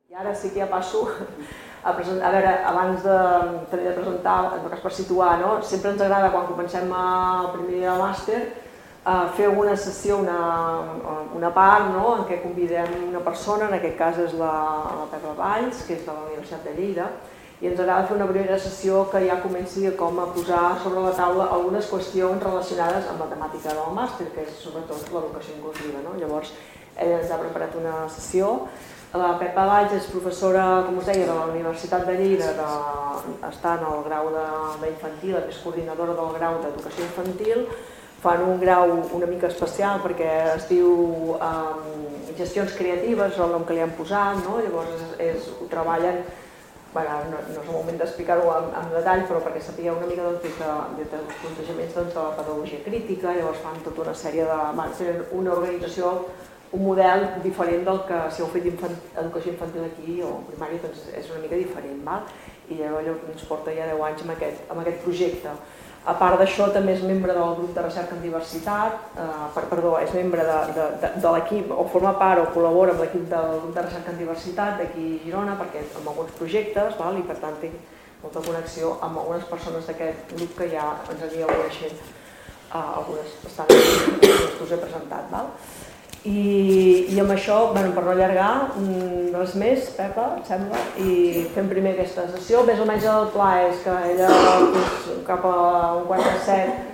I ara sí que ja passo a presentar, a veure, abans de presentar, en tot cas per situar, no? Sempre ens agrada quan comencem el primer dia de màster fer una sessió, una part, no? En què convidem una persona, en aquest cas és la Pepa Valls, que és de la Universitat de Lleida, i ens agrada fer una primera sessió que ja comenci com a posar sobre la taula algunes qüestions relacionades amb la temàtica del màster, que és sobretot l'educació inclusiva, no? Llavors, ella ens ha preparat una sessió. La Pepa Valls és professora, com us deia, de la Universitat de Lleida, està en el grau d'infantil, és coordinadora del grau d'educació infantil, fan un grau una mica especial perquè es diu gestions creatives, és el nom que li han posat, no? Llavors ho treballen, no és el moment d'explicar-ho en detall, però perquè sapigueu una mica des dels plantejaments de la pedagogia crítica, llavors fan tota una sèrie de... una organització, un model diferent del que si heu fet educació infantil aquí o primària, doncs és una mica diferent, i llavors ens porta ja 10 anys amb aquest projecte. A part d'això també és membre del grup de recerca en diversitat, és membre de l'equip, o forma part o col·labora amb l'equip del grup de recerca en diversitat d'aquí a Girona, perquè amb alguns projectes, i per tant té molta connexió amb algunes persones d'aquest grup que ja ens anireu coneixent, algunes estan aquí, que us he presentat. I amb això, per no allargar, res més, Pepa, et sembla, i fem primer aquesta sessió. Més o menys el pla és que ella cap a un quart de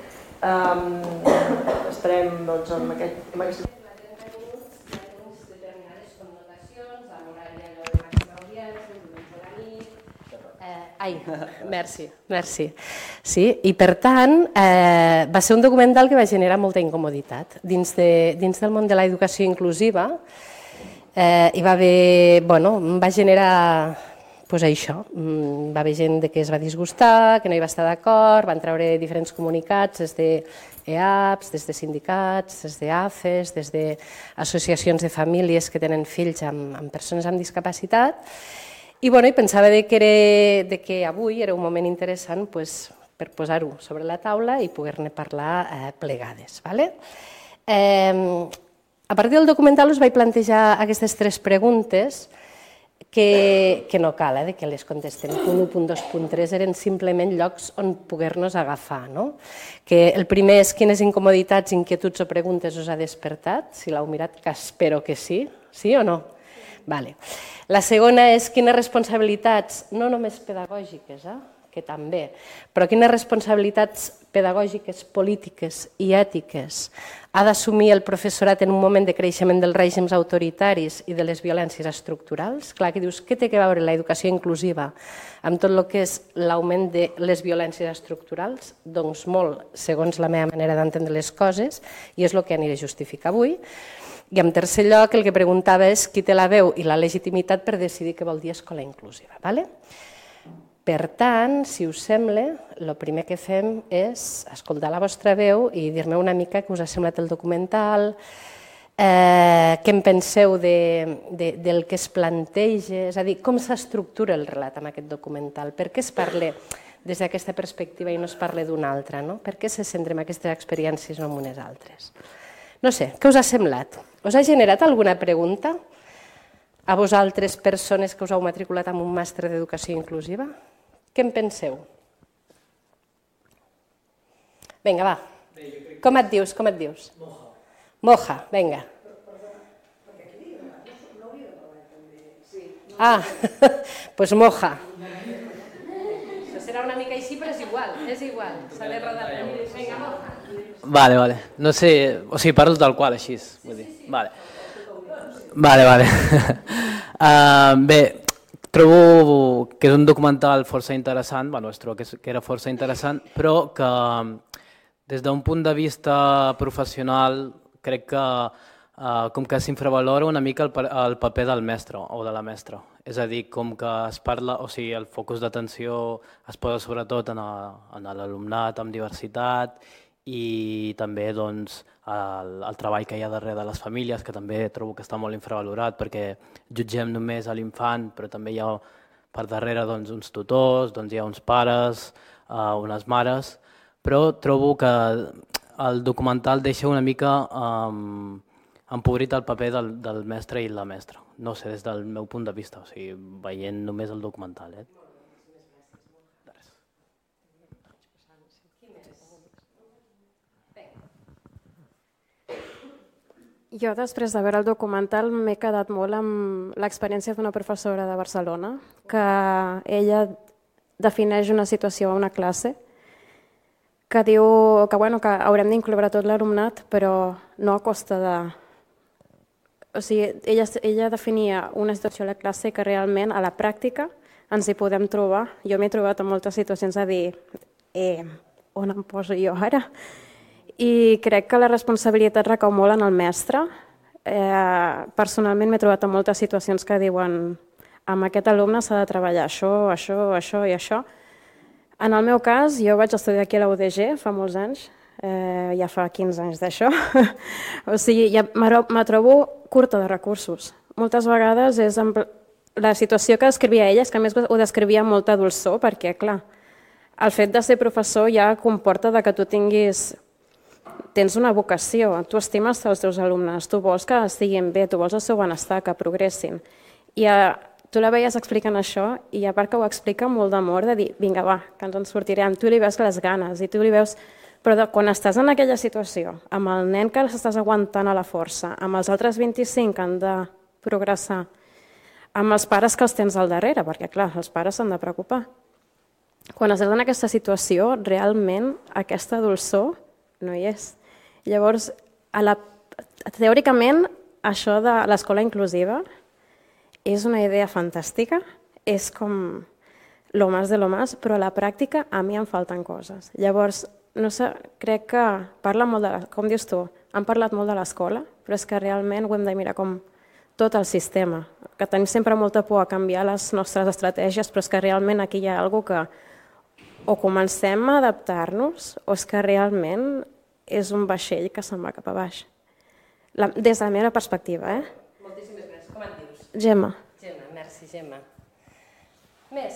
7 estarem amb aquest... Ai, merci. Sí, i per tant va ser un documental que va generar molta incomoditat dins del món de l'educació inclusiva i va generar això, va haver gent que es va disgustar, que no hi va estar d'acord, van treure diferents comunicats des d'EAPS, des de sindicats, des d'AFES, des d'associacions de famílies que tenen fills amb persones amb discapacitat. I pensava que avui era un moment interessant per posar-ho sobre la taula i poder-ne parlar plegades. A partir del documental us vaig plantejar aquestes 3 preguntes que no cal que les contestem. Punt 1, punt 2, punt 3 eren simplement llocs on poder-nos agafar. El primer és quines incomoditats, inquietuds o preguntes us ha despertat, si l'heu mirat, que espero que sí, sí o no? La segona és quines responsabilitats, no només pedagògiques, que també, però quines responsabilitats pedagògiques, polítiques i ètiques ha d'assumir el professorat en un moment de creixement dels règims autoritaris i de les violències estructurals? Clar, que dius, què té a veure l'educació inclusiva amb tot el que és l'augment de les violències estructurals? Doncs molt, segons la meva manera d'entendre les coses, i és el que aniré a justificar avui. I en tercer lloc, el que preguntava és qui té la veu i la legitimitat per decidir què vol dir escola inclusiva. Per tant, si us sembla, el primer que fem és escoltar la vostra veu i dir-me una mica què us ha semblat el documental, què en penseu del que es planteja, és a dir, com s'estructura el relat amb aquest documental, per què es parla des d'aquesta perspectiva i no es parla d'una altra, per què se centra en aquestes experiències o en unes altres. No sé, què us ha semblat? Us ha generat alguna pregunta a vosaltres, persones que us heu matriculat en un màster d'educació inclusiva? Què en penseu? Vinga, va. Com et dius? Moja, vinga. Doncs moja. Això serà una mica així, però és igual. S'ha de rodar. Vinga, moja. Vale. No sé, o sigui, parlo tal qual, així. Vale. Bé, trobo que és un documental força interessant, es trobo que era força interessant, però que des d'un punt de vista professional crec que com que s'infravalora una mica el paper del mestre o de la mestra. És a dir, com que es parla, o sigui, el focus d'atenció es posa sobretot en l'alumnat amb diversitat i també el treball que hi ha darrere de les famílies, que també trobo que està molt infravalorat perquè jutgem només a l'infant, però també hi ha per darrere uns tutors, hi ha uns pares, unes mares, però trobo que el documental deixa una mica empobrit el paper del mestre i la mestra. No sé, des del meu punt de vista, o sigui, veient només el documental. Jo, després de veure el documental, m'he quedat molt amb l'experiència d'una professora de Barcelona, que ella defineix una situació a una classe que diu que haurem d'incloure tot l'alumnat, però no a costa de... O sigui, ella definia una situació a la classe que realment a la pràctica ens hi podem trobar. Jo m'he trobat en moltes situacions a dir on em poso jo ara? I crec que la responsabilitat recau molt en el mestre. Personalment m'he trobat en moltes situacions que diuen amb aquest alumne s'ha de treballar això i això. En el meu cas, jo vaig estudiar aquí a la UDG fa molts anys, ja fa 15 anys d'això, o sigui, ja me trobo curta de recursos. Moltes vegades és la situació que descrivia ella, és que a més ho descrivia amb molta dolçor, perquè, clar, el fet de ser professor ja comporta que tu tens una vocació, tu estimes els teus alumnes, tu vols que estiguin bé, tu vols el seu benestar, que progressin. I tu la veies explicant això i a part que ho explica molt d'amor, de dir, vinga, va, que ens en sortirem. Tu li veus les ganes i tu li veus... Però quan estàs en aquella situació, amb el nen que s'estàs aguantant a la força, amb els altres 25 que han de progressar, amb els pares que els tens al darrere, perquè clar, els pares s'han de preocupar. Quan estàs en aquesta situació, realment aquesta dolçor no hi és. Llavors, teòricament, això de l'escola inclusiva és una idea fantàstica, és com lo más de lo más, però a la pràctica a mi em falten coses. Llavors, no sé, crec que parla molt de, com dius tu, han parlat molt de l'escola, però és que realment ho hem de mirar com tot el sistema, que tenim sempre molta por a canviar les nostres estratègies, però és que realment aquí hi ha alguna cosa que o comencem a adaptar-nos o és que realment és un vaixell que se'n va cap a baix. Des de la meva perspectiva, Moltíssimes gràcies. Com et dius? Gemma. Gemma, merci, Gemma. Més?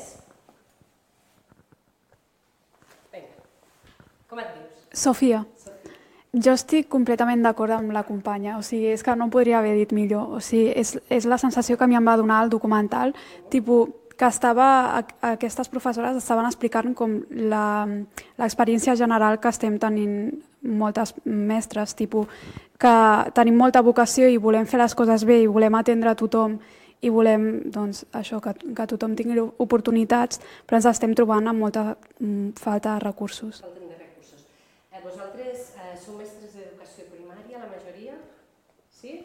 Vinga. Com et dius? Sofia. Jo estic completament d'acord amb la companya, o sigui, és que no podria haver dit millor, o sigui, és la sensació que a mi em va donar el documental, tipus, que aquestes professores estaven explicant com l'experiència general que estem tenint moltes mestres, tipus, que tenim molta vocació i volem fer les coses bé i volem atendre a tothom i volem doncs, això, que tothom tingui oportunitats, però ens estem trobant amb molta falta de recursos. Vosaltres sou mestres d'educació primària, la majoria? Sí?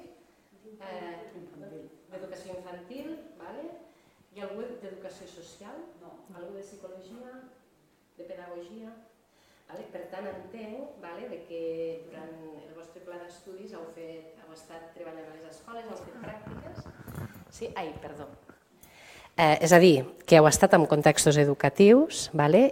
D'educació infantil, vale? Hi ha algú d'educació social? No. Algú de psicologia? De pedagogia? Per tant, entenc que durant el vostre pla d'estudis heu estat treballant a les escoles, heu fet pràctiques? Sí? Ai, perdó. És a dir, que heu estat en contextos educatius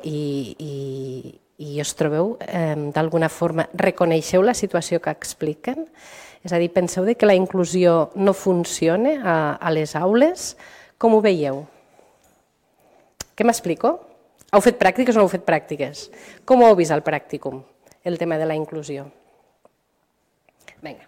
i us trobeu d'alguna forma, reconeixeu la situació que expliquen? És a dir, penseu que la inclusió no funciona a les aules? Com ho veieu? Què m'explico? Heu fet pràctiques o no heu fet pràctiques? Com ho heu vist al pràcticum, el tema de la inclusió? Vinga.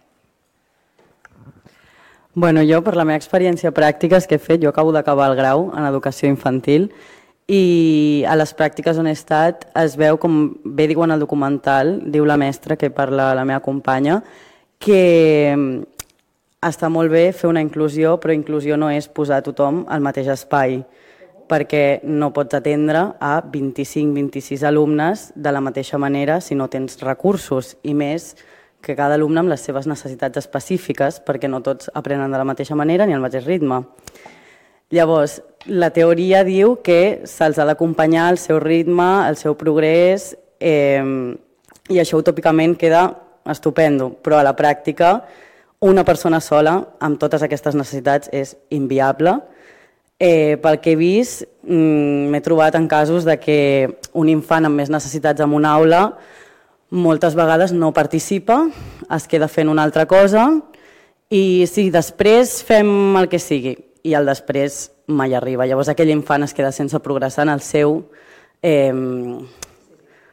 Bueno, jo, per la meva experiència pràctica que he fet, jo acabo d'acabar el grau en educació infantil i a les pràctiques on he estat es veu, com bé diu en el documental, diu la mestra que parla la meva companya, que està molt bé fer una inclusió, però inclusió no és posar tothom al mateix espai, perquè no pots atendre a 25-26 alumnes de la mateixa manera si no tens recursos, i més que cada alumne amb les seves necessitats específiques, perquè no tots aprenen de la mateixa manera ni al mateix ritme. Llavors, la teoria diu que se'ls ha d'acompanyar el seu ritme, el seu progrés, i això utòpicament queda estupendo, però a la pràctica una persona sola amb totes aquestes necessitats és inviable. Pel que he vist, m'he trobat en casos de que un infant amb més necessitats en una aula moltes vegades no participa, es queda fent una altra cosa i sí, després fem el que sigui i el després mai arriba. Llavors aquell infant es queda sense progressar en el seu, en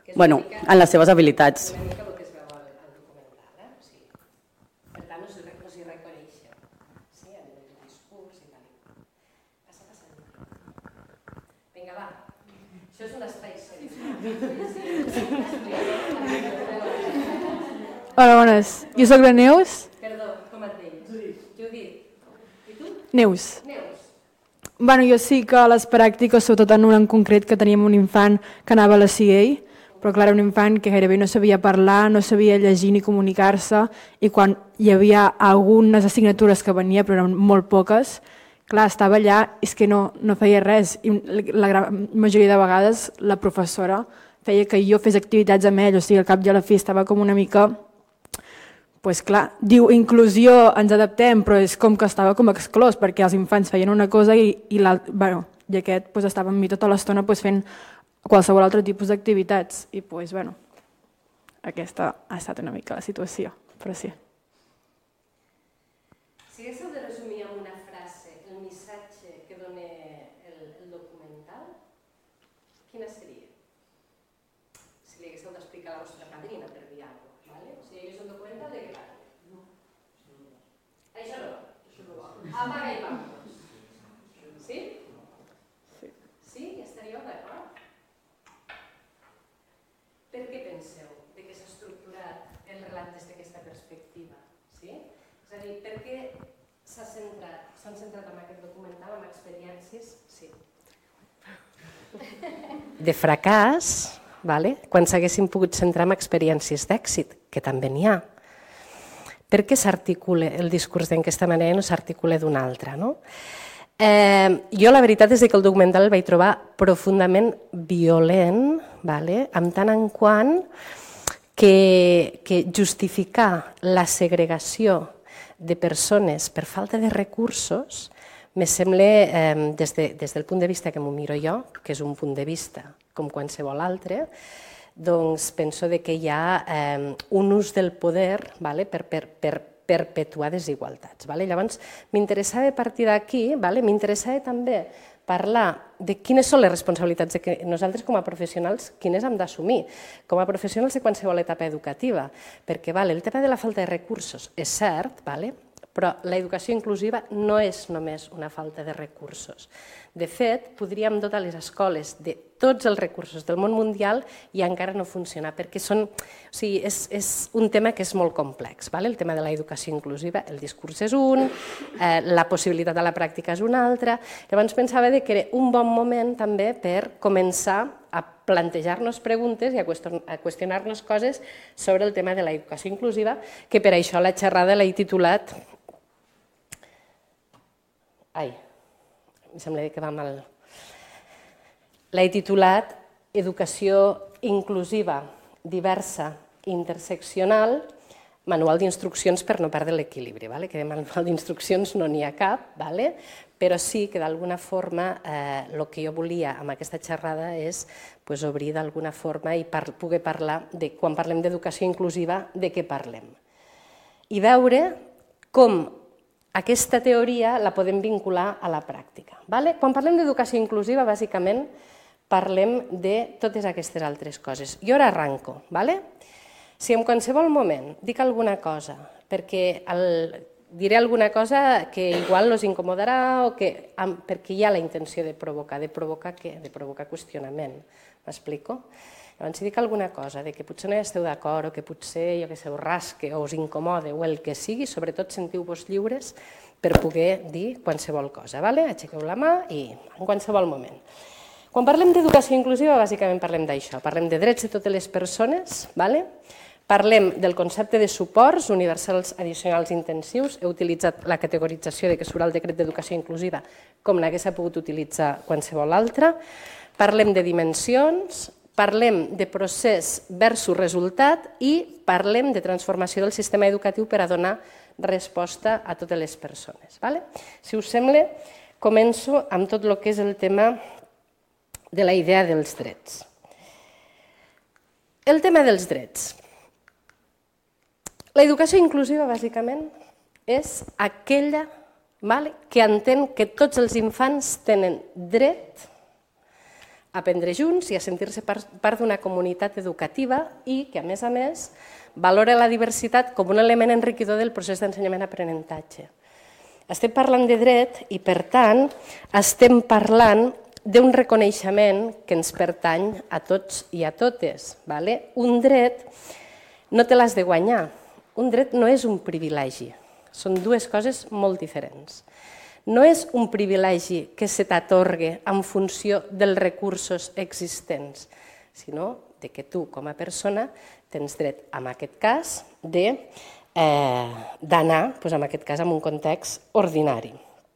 les seves habilitats. Per tant, no Vinga, va. Això és un espai seri. Hola, bones. Jo sóc la Neus. Perdó, com et deies? Judit. I tu? Neus. Neus. Bueno, jo sí que a les pràctiques, sobretot en una en concret, que teníem un infant que anava a la CA, però clar, un infant que gairebé no sabia parlar, no sabia llegir ni comunicar-se, i quan hi havia algunes assignatures que venia, però eren molt poques, clar, estava allà i és que no feia res. I la gran majoria de vegades la professora feia que jo fes activitats amb ell, o sigui, al cap i a la fi estava com una mica... Pues clar, diu inclusió, ens adaptem, però és com que estava com exclòs, perquè els infants feien una cosa i aquest pues, estava amb mi tota l'estona pues, fent qualsevol altre tipus d'activitats. I pues, aquesta ha estat una mica la situació, però sí. Si haguéssiu de resumir amb una frase el missatge que dona el documental, quina seria? Si li haguéssiu d'explicar a la vostra padrina, per dir alguna cosa. O sigui, hi hagués un documental de què parla? No. Això no va. Apaga i vámonos. Sí? Sí. Sí? Ja estaríeu d'acord? Per què penseu que s'ha estructurat el relat des d'aquesta perspectiva? Sí? És a dir, per què s'han centrat en aquest documental, en experiències? Sí. De fracàs, quan s'haguessin pogut centrar en experiències d'èxit, que també n'hi ha. Per què s'articula el discurs d'aquesta manera i no s'articula d'una altra? Jo la veritat és que el documental el vaig trobar profundament violent, en tant en quant que justificar la segregació de persones per falta de recursos me sembla, des del punt de vista que m'ho miro jo, que és un punt de vista com qualsevol altre, doncs penso que hi ha un ús del poder per perpetuar desigualtats. Llavors, m'interessava a partir d'aquí, m'interessava també parlar de quines són les responsabilitats que nosaltres com a professionals, quines hem d'assumir, com a professionals de qualsevol etapa educativa, perquè el tema de la falta de recursos és cert, però l'educació inclusiva no és només una falta de recursos. De fet, podríem dotar les escoles de tots els recursos del món mundial i encara no funciona, perquè és un tema que és molt complex. El tema de l'educació inclusiva, el discurs és un, la possibilitat de la pràctica és una altra. Llavors pensava que era un bon moment també per començar a plantejar-nos preguntes i a qüestionar-nos coses sobre el tema de l'educació inclusiva, que per això la xerrada l'he titulat... Ai, em sembla que va mal. L'he titulat Educació inclusiva, diversa i interseccional, manual d'instruccions per no perdre l'equilibri, que de manual d'instruccions no n'hi ha cap, però sí que d'alguna forma el que jo volia amb aquesta xerrada és obrir d'alguna forma i poder parlar, quan parlem d'educació inclusiva, de què parlem. I veure com aquesta teoria la podem vincular a la pràctica. Quan parlem d'educació inclusiva, bàsicament parlem de totes aquestes altres coses. Jo ara arranco. Si en qualsevol moment dic alguna cosa, perquè diré alguna cosa que igual us incomodarà o perquè hi ha la intenció de provocar què? De provocar qüestionament. M'explico? Llavors, si dic alguna cosa que potser no hi esteu d'acord o que potser us rasque o us incomode o el que sigui, sobretot sentiu-vos lliures per poder dir qualsevol cosa. Aixequeu la mà i en qualsevol moment. Quan parlem d'educació inclusiva, bàsicament parlem d'això. Parlem de drets de totes les persones, parlem del concepte de suports universals addicionals intensius. He utilitzat la categorització que surt al decret d'educació inclusiva com la que s'ha pogut utilitzar qualsevol altra. Parlem de dimensions, parlem de procés versus resultat i parlem de transformació del sistema educatiu per a donar resposta a totes les persones. Si us sembla, començo amb tot el que és el tema de la idea dels drets. El tema dels drets. L'educació inclusiva, bàsicament, és aquella que entén que tots els infants tenen dret a aprendre junts i a sentir-se part d'una comunitat educativa i que, a més, valora la diversitat com un element enriquidor del procés d'ensenyament-aprenentatge. Estem parlant de dret i, per tant, estem parlant d'un reconeixement que ens pertany a tots i a totes. Un dret no te l'has de guanyar, un dret no és un privilegi, són dues coses molt diferents. No és un privilegi que se t'atorgue en funció dels recursos existents, sinó que tu, com a persona, tens dret, en aquest cas, d'anar, en aquest cas, en un context ordinari.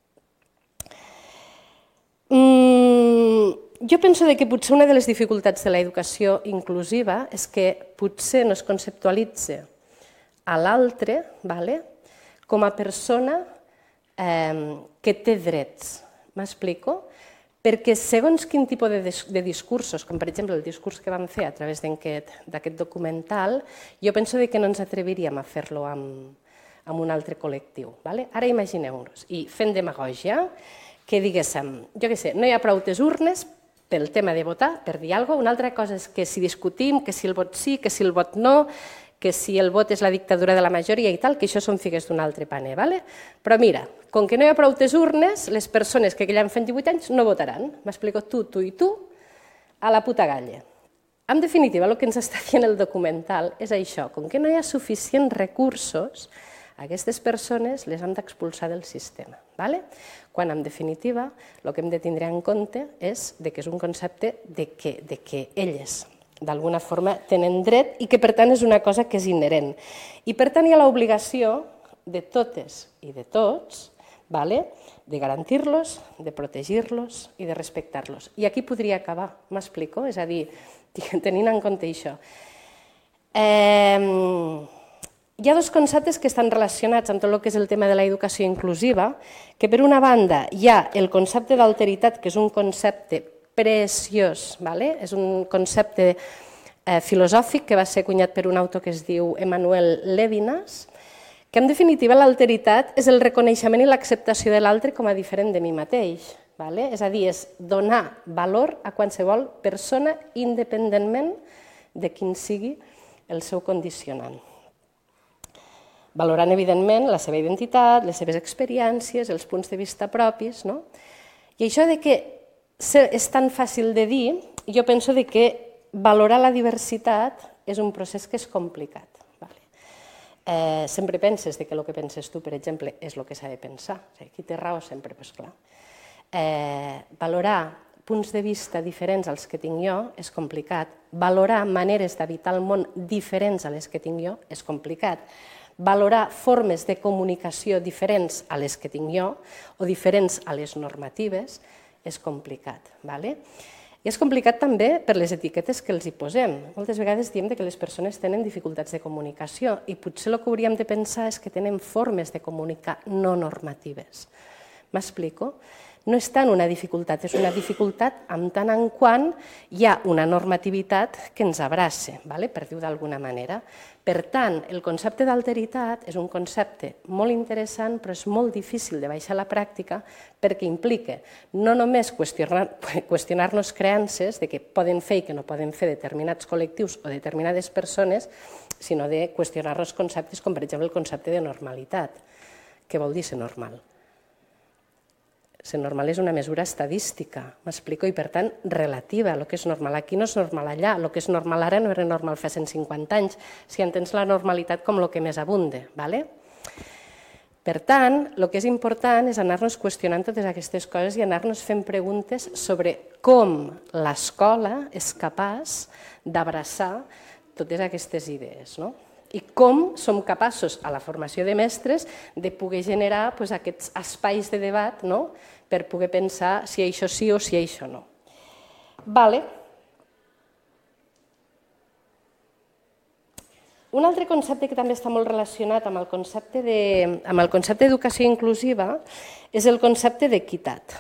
Jo penso que potser una de les dificultats de l'educació inclusiva és que potser no es conceptualitza a l'altre com a persona que té drets. M'explico? Perquè segons quin tipus de discursos, com per exemple el discurs que vam fer a través d'aquest documental, jo penso que no ens atreviríem a fer-lo amb un altre col·lectiu. Ara imagineu-nos, i fent demagògia, que diguéssim, jo què sé, no hi ha prou urnes pel tema de votar, per dir alguna cosa, una altra cosa és que si discutim, que si el vot sí, que si el vot no, que si el vot és la dictadura de la majoria i tal, que això són figues d'un altre paner. Però mira, com que no hi ha prou urnes, les persones que ja han fet 18 anys no votaran. M'explico, tu i tu, a la puta galla. En definitiva, el que ens està dient el documental és això, com que no hi ha suficients recursos, aquestes persones les hem d'expulsar del sistema. Quan, en definitiva, el que hem de tindre en compte és que és un concepte de que elles d'alguna forma tenen dret i que per tant és una cosa que és inherent. I per tant hi ha l'obligació de totes i de tots de garantir-los, de protegir-los i de respectar-los. I aquí podria acabar, m'explico? És a dir, tenint en compte això. Hi ha dos conceptes que estan relacionats amb tot el que és el tema de l'educació inclusiva, que per una banda hi ha el concepte d'alteritat, que és un concepte preciós, és un concepte filosòfic que va ser cunyat per un autor que es diu Emmanuel Levinas, que en definitiva l'alteritat és el reconeixement i l'acceptació de l'altre com a diferent de mi mateix. És a dir, és donar valor a qualsevol persona independentment de quin sigui el seu condicionant. Valorant, evidentment, la seva identitat, les seves experiències, els punts de vista propis. I això de que és tan fàcil de dir, jo penso que valorar la diversitat és un procés que és complicat. Sempre penses que el que penses tu, per exemple, és el que s'ha de pensar. Qui té raó sempre, doncs clar. Valorar punts de vista diferents als que tinc jo és complicat. Valorar maneres d'habitar el món diferents a les que tinc jo és complicat. Valorar formes de comunicació diferents a les que tinc jo o diferents a les normatives és complicat. I és complicat també per les etiquetes que els hi posem. Moltes vegades diem que les persones tenen dificultats de comunicació i potser el que hauríem de pensar és que tenen formes de comunicar no normatives. M'explico? No és tant una dificultat, és una dificultat en tant en quant hi ha una normativitat que ens abraça, per dir-ho d'alguna manera. Per tant, el concepte d'alteritat és un concepte molt interessant, però és molt difícil de baixar a la pràctica perquè implica no només qüestionar-nos creences de què poden fer i què no poden fer determinats col·lectius o determinades persones, sinó de qüestionar-nos conceptes com, per exemple, el concepte de normalitat. Què vol dir ser normal? Ser normal és una mesura estadística, m'explico, i per tant relativa. El que és normal aquí no és normal allà, el que és normal ara no era normal fa 150 anys, si entens la normalitat com el que més abunde. Per tant, el que és important és anar-nos qüestionant totes aquestes coses i anar-nos fent preguntes sobre com l'escola és capaç d'abraçar totes aquestes idees. I com som capaços, a la formació de mestres, de poder generar aquests espais de debat per poder pensar si això sí o si això no. Un altre concepte que també està molt relacionat amb el concepte d'educació inclusiva és el concepte d'equitat,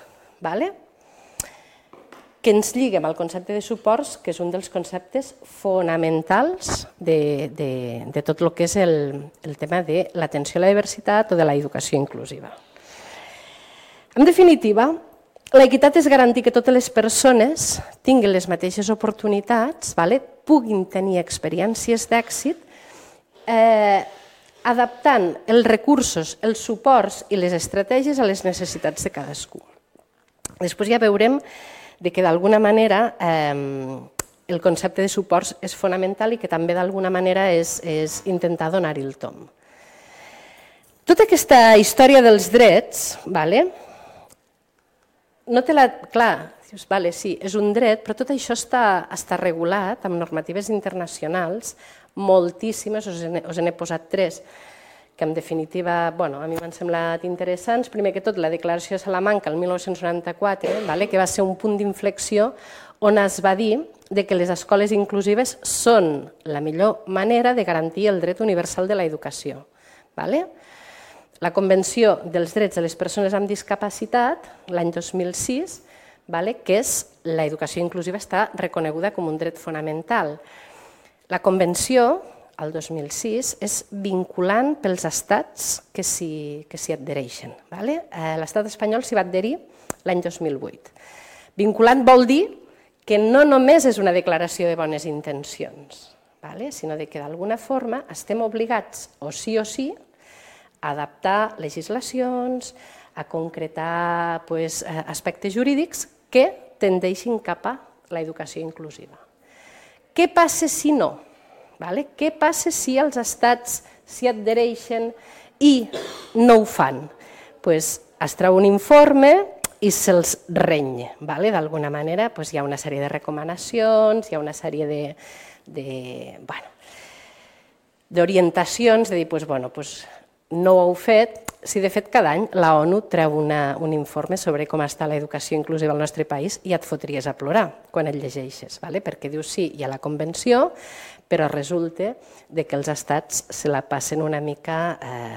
que ens lliga amb el concepte de suports, que és un dels conceptes fonamentals de tot el que és el tema de l'atenció a la diversitat o de l'educació inclusiva. En definitiva, l'equitat és garantir que totes les persones tinguin les mateixes oportunitats, puguin tenir experiències d'èxit, adaptant els recursos, els suports i les estratègies a les necessitats de cadascú. Després ja veurem de que d'alguna manera el concepte de suports és fonamental i que també d'alguna manera és intentar donar-hi el tomb. Tota aquesta història dels drets, no té la... Clar, dius, sí, és un dret, però tot això està regulat amb normatives internacionals, moltíssimes, us n'he posat 3, que en definitiva a mi m'han semblat interessants. Primer que tot, la Declaració de Salamanca, el 1994, que va ser un punt d'inflexió on es va dir que les escoles inclusives són la millor manera de garantir el dret universal de l'educació. La Convenció dels Drets de les Persones amb Discapacitat, l'any 2006, que és l'educació inclusiva, està reconeguda com un dret fonamental. La Convenció, el 2006, és vinculant pels estats que s'hi adhereixen. L'estat espanyol s'hi va adherir l'any 2008. Vinculant vol dir que no només és una declaració de bones intencions, sinó que d'alguna forma estem obligats, o sí, a adaptar legislacions, a concretar aspectes jurídics que tendeixin cap a l'educació inclusiva. Què passa si no? Què passa si els estats s'hi adhereixen i no ho fan? Es treu un informe i se'ls renya. D'alguna manera hi ha una sèrie de recomanacions, hi ha una sèrie d'orientacions, de dir, no ho heu fet. Si de fet cada any la ONU treu un informe sobre com està l'educació inclusiva al nostre país i et fotries a plorar quan el llegeixes, perquè dius sí, hi ha la convenció, però resulta que els estats se la passen una mica,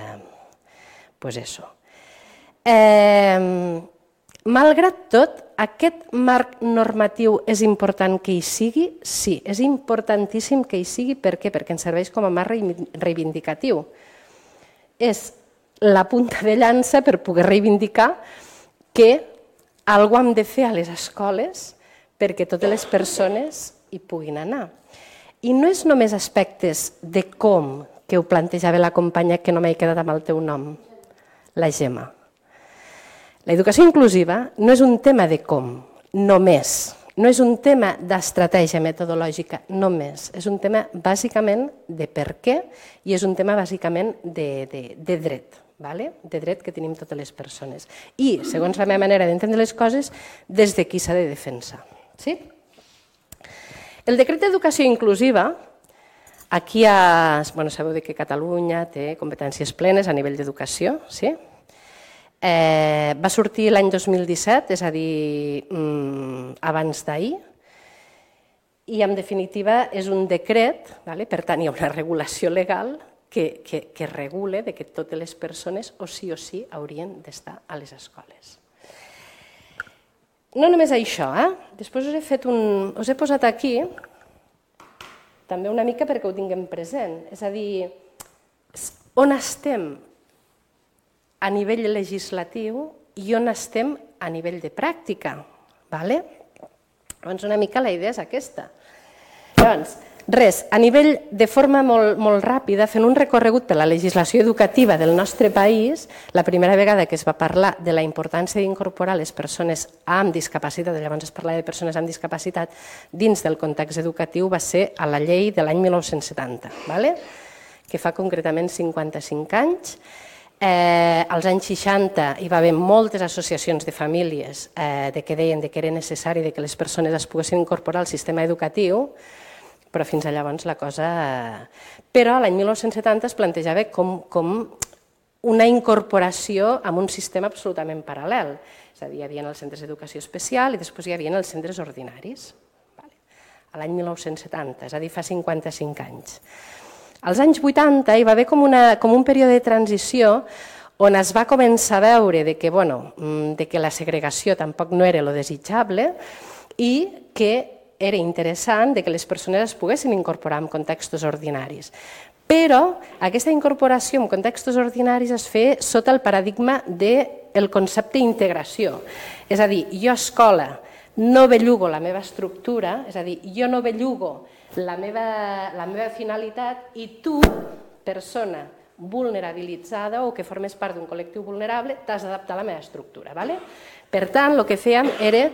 Malgrat tot, aquest marc normatiu és important que hi sigui? Sí, és importantíssim que hi sigui. Per què? Perquè ens serveix com a marc reivindicatiu. És la punta de llança per poder reivindicar que alguna cosa hem de fer a les escoles perquè totes les persones hi puguin anar. I no és només aspectes de com, que ho plantejava la companya que no m'he quedat amb el teu nom, la Gemma. L'educació inclusiva no és un tema de com, només. No és un tema d'estratègia metodològica, només. És un tema bàsicament de per què i és un tema bàsicament de dret, de dret que tenim totes les persones. I, segons la meva manera d'entendre les coses, des de qui s'ha de defensar. El decret d'educació inclusiva, aquí sabeu que Catalunya té competències plenes a nivell d'educació, va sortir l'any 2017, és a dir, abans d'ahir, i en definitiva és un decret, per tant hi ha una regulació legal que regula que totes les persones o sí haurien d'estar a les escoles. No només això, després us he posat aquí també una mica perquè ho tinguem present, és a dir, on estem a nivell legislatiu i on estem a nivell de pràctica. Llavors, una mica la idea és aquesta. Llavors, a nivell de forma molt ràpida, fent un recorregut per la legislació educativa del nostre país, la primera vegada que es va parlar de la importància d'incorporar les persones amb discapacitat, llavors es parlava de persones amb discapacitat, dins del context educatiu va ser a la llei de l'any 1970, que fa concretament 55 anys. Als anys 60 hi va haver moltes associacions de famílies que deien que era necessari que les persones es poguessin incorporar al sistema educatiu, però fins a llavors la cosa... Però l'any 1970 es plantejava com una incorporació amb un sistema absolutament paral·lel. És a dir, hi havia els centres d'educació especial i després hi havia els centres ordinaris. A l'any 1970, és a dir, fa 55 anys. Als anys 80 hi va haver com un període de transició on es va començar a veure que la segregació tampoc no era lo desitjable i que era interessant que les persones es poguessin incorporar en contextos ordinaris. Però aquesta incorporació en contextos ordinaris es feia sota el paradigma del concepte d'integració. És a dir, jo escola no bellugo la meva estructura, és a dir, jo no bellugo la meva finalitat i tu, persona vulnerabilitzada o que formes part d'un col·lectiu vulnerable, t'has d'adaptar a la meva estructura. Per tant, el que fèiem era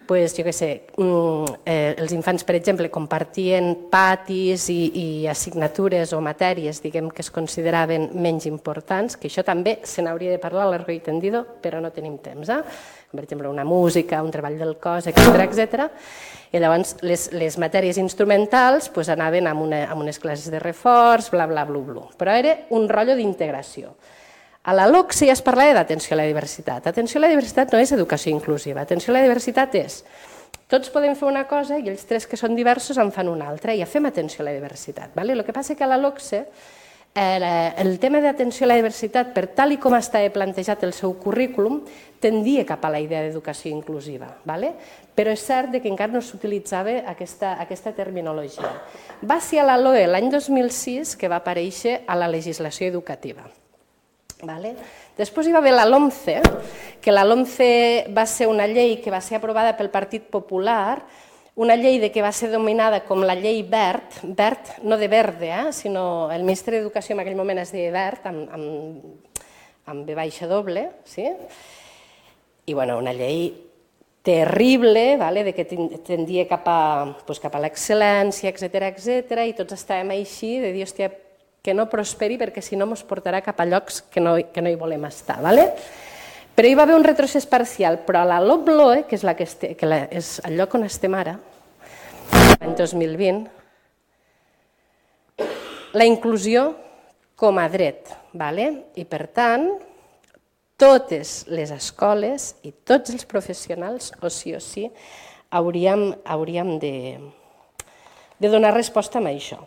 jo què sé, els infants, per exemple, compartien patis i assignatures o matèries, diguem, que es consideraven menys importants, que això també se n'hauria de parlar a largo i tendido, però no tenim temps. Per exemple, una música, un treball del cos, etc. I llavors les matèries instrumentals anaven amb unes classes de reforç, bla, bla, bla, bla. Però era un rotllo d'integració. A la LOCSE ja es parlava d'atenció a la diversitat. Atenció a la diversitat no és educació inclusiva. Atenció a la diversitat és tots podem fer una cosa i els tres que són diversos en fan una altra i ja fem atenció a la diversitat. El que passa és que a la LOCSE el tema d'atenció a la diversitat, per tal com estava plantejat el seu currículum, tendia cap a la idea d'educació inclusiva. Però és cert que encara no s'utilitzava aquesta terminologia. Va ser a la LOE l'any 2006 que va aparèixer a la legislació educativa. Després hi va haver la LOMCE, que la LOMCE va ser una llei que va ser aprovada pel Partit Popular, una llei que va ser denominada com la llei Wert, Wert no de verde, sinó el ministre d'Educació en aquell moment es deia Wert, amb V baixa doble, i una llei terrible, que tendia cap a l'excel·lència, etc. I tots estàvem així de dir, hòstia, que no prosperi perquè si no ens portarà cap a llocs que no hi volem estar. Però hi va haver un retrocés parcial, però a la LOBLOE, que és el lloc on estem ara, l'any 2020, la inclusió com a dret. I per tant, totes les escoles i tots els professionals, o sí, hauríem de donar resposta a això.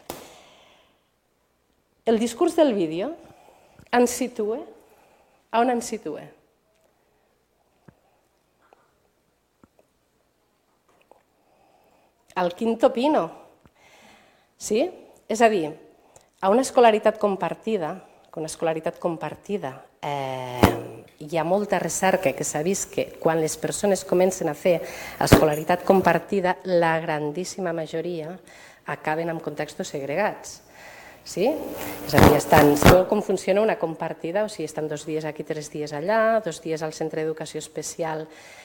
El discurs del vídeo ens situa? On ens situa? Al quinto pino. Sí? És a dir, a una escolaritat compartida, hi ha molta recerca que s'ha vist que quan les persones comencen a fer escolaritat compartida, la grandíssima majoria acaben en contextos segregats. Sí? És a dir, sabeu com funciona una compartida? O sigui, estan 2 dies aquí, 3 dies allà, 2 dies al centre d'educació especial,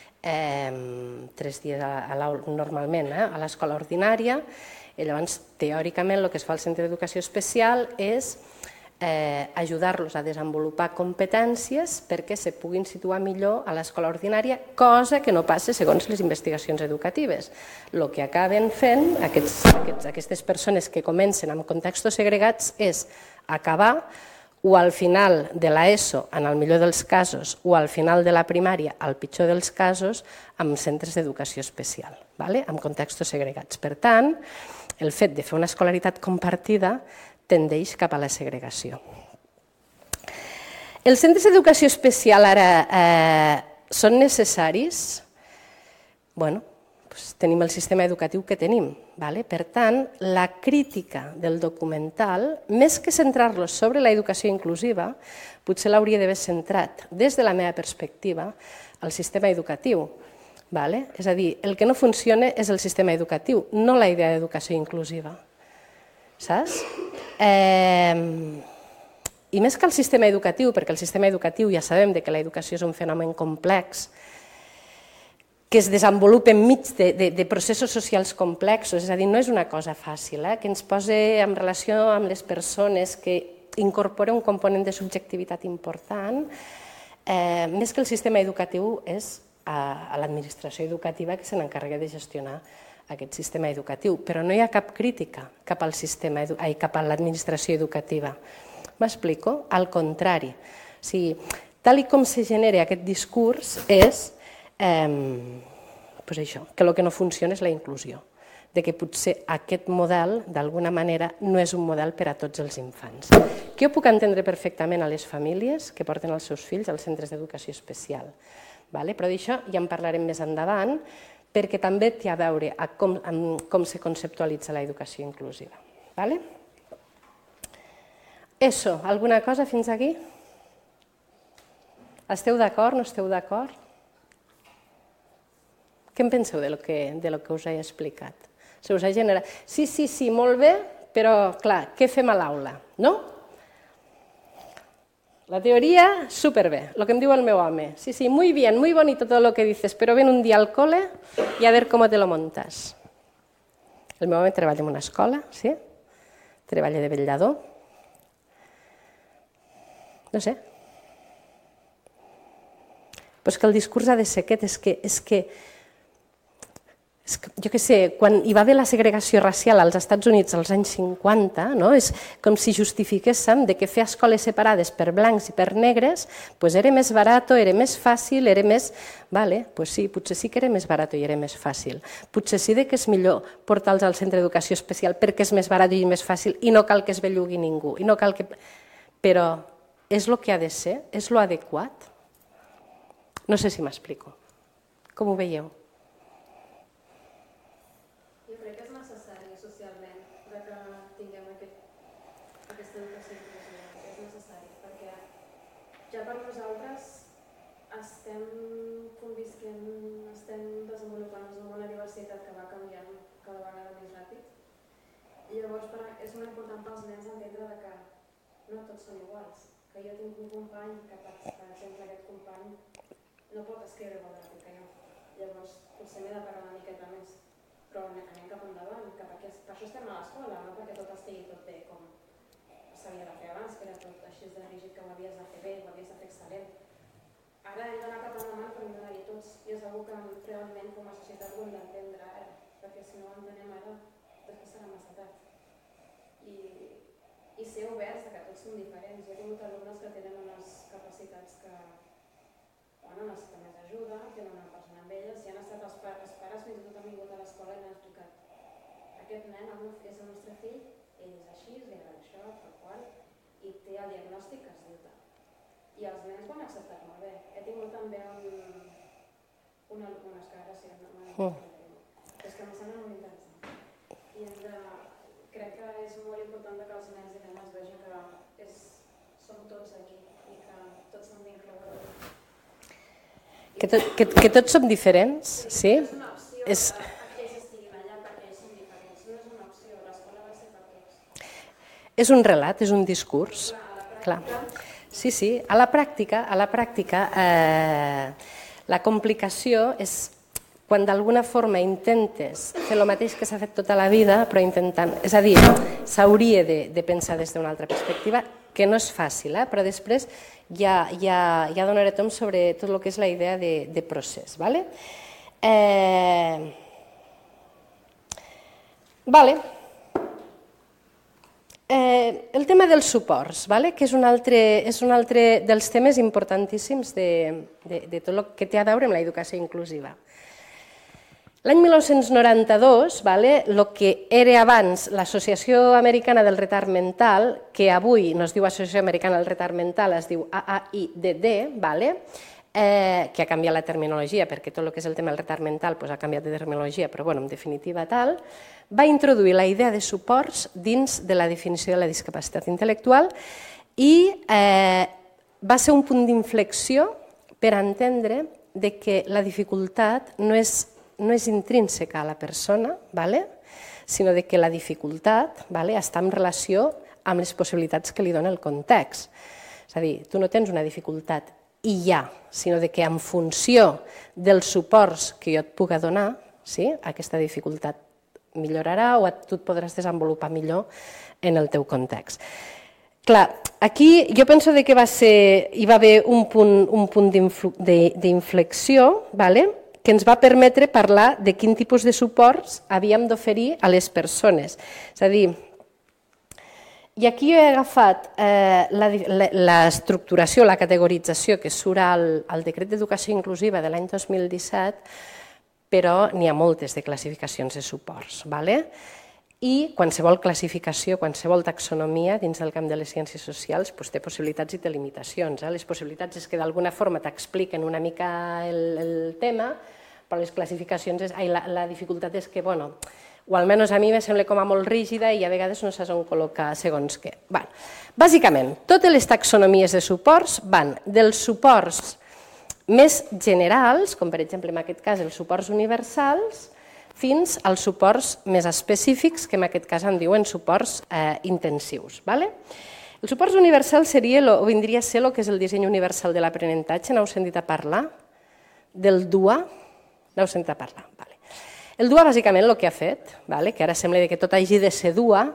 3 dies normalment a l'escola ordinària, i llavors, teòricament, el que es fa al centre d'educació especial és ajudar-los a desenvolupar competències perquè se puguin situar millor a l'escola ordinària, cosa que no passa segons les investigacions educatives. El que acaben fent aquestes persones que comencen en contextos segregats és acabar o al final de l'ESO, en el millor dels casos, o al final de la primària, al pitjor dels casos, amb centres d'educació especial, en contextos segregats. Per tant, el fet de fer una escolaritat compartida tendeix cap a la segregació. Els centres d'educació especial ara són necessaris? Tenim el sistema educatiu que tenim. Per tant, la crítica del documental, més que centrar-los sobre l'educació inclusiva, potser l'hauria d'haver centrat, des de la meva perspectiva, al sistema educatiu. És a dir, el que no funciona és el sistema educatiu, no la idea d'educació inclusiva. Saps? I més que el sistema educatiu, perquè el sistema educatiu ja sabem que l'educació és un fenomen complex, que es desenvolupa enmig de processos socials complexos, és a dir, no és una cosa fàcil, que ens posa en relació amb les persones, que incorpora un component de subjectivitat important, més que el sistema educatiu és a l'administració educativa que se n'encarrega de gestionar aquest sistema educatiu, però no hi ha cap crítica cap a l'administració educativa. M'explico? Al contrari. Tal com se genera aquest discurs és que el que no funciona és la inclusió, que potser aquest model, d'alguna manera, no és un model per a tots els infants. Que jo puc entendre perfectament a les famílies que porten els seus fills als centres d'educació especial, però d'això ja en parlarem més endavant, perquè també té a veure amb com se conceptualitza l'educació inclusiva. ESO, alguna cosa fins aquí? Esteu d'acord, no esteu d'acord? Què en penseu de lo que us he explicat? Se us ha generat... Sí, molt bé, però clar, què fem a l'aula? No? La teoría, súper bé, lo que em diu el meu home. Sí, sí, muy bien, muy bonito todo lo que dices, pero ven un día al cole y a ver cómo te lo montas. El meu home treballa en una escola, sí? Treballa de vetllador. No sé. Però és que el discurs ha de ser aquest, és que jo què sé, quan hi va haver la segregació racial als Estats Units als anys 50, no? És com si justifiquéssim de que fer escoles separades per blancs i per negres pues era més barat, era més fàcil, era més... Vale, pues sí, potser sí que era més barat i era més fàcil. Potser sí que és millor portar-los al centre d'educació especial perquè és més barat i més fàcil i no cal que es bellugui ningú. I no cal que... Però és el que ha de ser? És lo adequat? No sé si m'explico. Com ho veieu? Jo crec que és necessari socialment que tinguem aquesta educació inclusiva. És necessari perquè ja per nosaltres estem convisquent, estem desenvolupant-nos en una diversitat que va canviant cada vegada més ràpid. I llavors és molt important pels nens entendre que no tots són iguals. Que jo tinc un company que, per exemple, aquest company no pot escriure igual ràpid que jo. Llavors, potser m'he de parar una miqueta més. Però anem cap endavant, per això estem a l'escola, no perquè tot estigui tot bé com s'havia de fer abans, que era tot així de rígid que ho havies de fer bé, ho havies de fer excel·lent. Ara hem d'anar cap endavant per millorar-hi tots, i és una cosa que realment com a societat ho hem d'entendre ara, perquè si no ho entenem ara, després serà massa tard. I ser oberts que tots som diferents. Jo he tingut alumnes que tenen unes capacitats que necessiten més ajuda, tenen una persona amb elles, i han estat els pares fins i tot han vingut a l'escola i han trucat. Aquest nen és el nostre fill, ell és així, li agrada això, tal qual, i té el diagnòstic que es diu tal. I els nens ho han acceptat molt bé. He tingut també una alumna, és que ara sí, és que em sembla molt interessant. I crec que és molt important que els nens i nenes vegin que som tots aquí i que tots som d'incloure. Que tots som diferents, sí? És una opció que ells estiguin allà perquè ells són diferents. No és una opció, l'escola va ser per tots. És un relat, és un discurs. Clar. Sí, a la pràctica la complicació és quan d'alguna forma intentes fer el mateix que s'ha fet tota la vida, però intentant... És a dir, s'hauria de pensar des d'una altra perspectiva, que no és fàcil, però després ja donaré tom sobre tot el que és la idea de procés. El tema dels suports, que és un altre dels temes importantíssims de tot el que té a veure amb l'educació inclusiva. L'any 1992, el que era abans l'Associació Americana del Retard Mental, que avui no es diu Associació Americana del Retard Mental, es diu AAIDD, que ha canviat la terminologia, perquè tot el que és el tema del retard mental ha canviat de terminologia, però en definitiva tal, va introduir la idea de suports dins de la definició de la discapacitat intel·lectual i va ser un punt d'inflexió per entendre que la dificultat no és intrínseca a la persona, sinó que la dificultat està en relació amb les possibilitats que li dona el context. És a dir, tu no tens una dificultat i ja, sinó que en funció dels suports que jo et puga donar, aquesta dificultat millorarà o tu et podràs desenvolupar millor en el teu context. Clar, aquí jo penso que hi va haver un punt d'inflexió, que ens va permetre parlar de quin tipus de suports havíem d'oferir a les persones. És a dir, i aquí jo he agafat l'estructuració, la categorització que surt al Decret d'Educació Inclusiva de l'any 2017, però n'hi ha moltes de classificacions de suports. I qualsevol classificació, qualsevol taxonomia dins del camp de les ciències socials té possibilitats i té limitacions. Les possibilitats és que d'alguna forma t'expliquen una mica el tema, però les classificacions, la dificultat és que, o almenys a mi me sembla com a molt rígida i a vegades no saps on col·locar segons què. Bàsicament, totes les taxonomies de suports van dels suports més generals, com per exemple en aquest cas els suports universals, fins als suports més específics, que en aquest cas en diuen suports intensius. El suport universal vindria a ser el que és el disseny universal de l'aprenentatge. N'heu sentit a parlar? Del DUA? N'heu sentit a parlar? Vale. El DUA bàsicament el que ha fet, que ara sembla que tot hagi de ser DUA,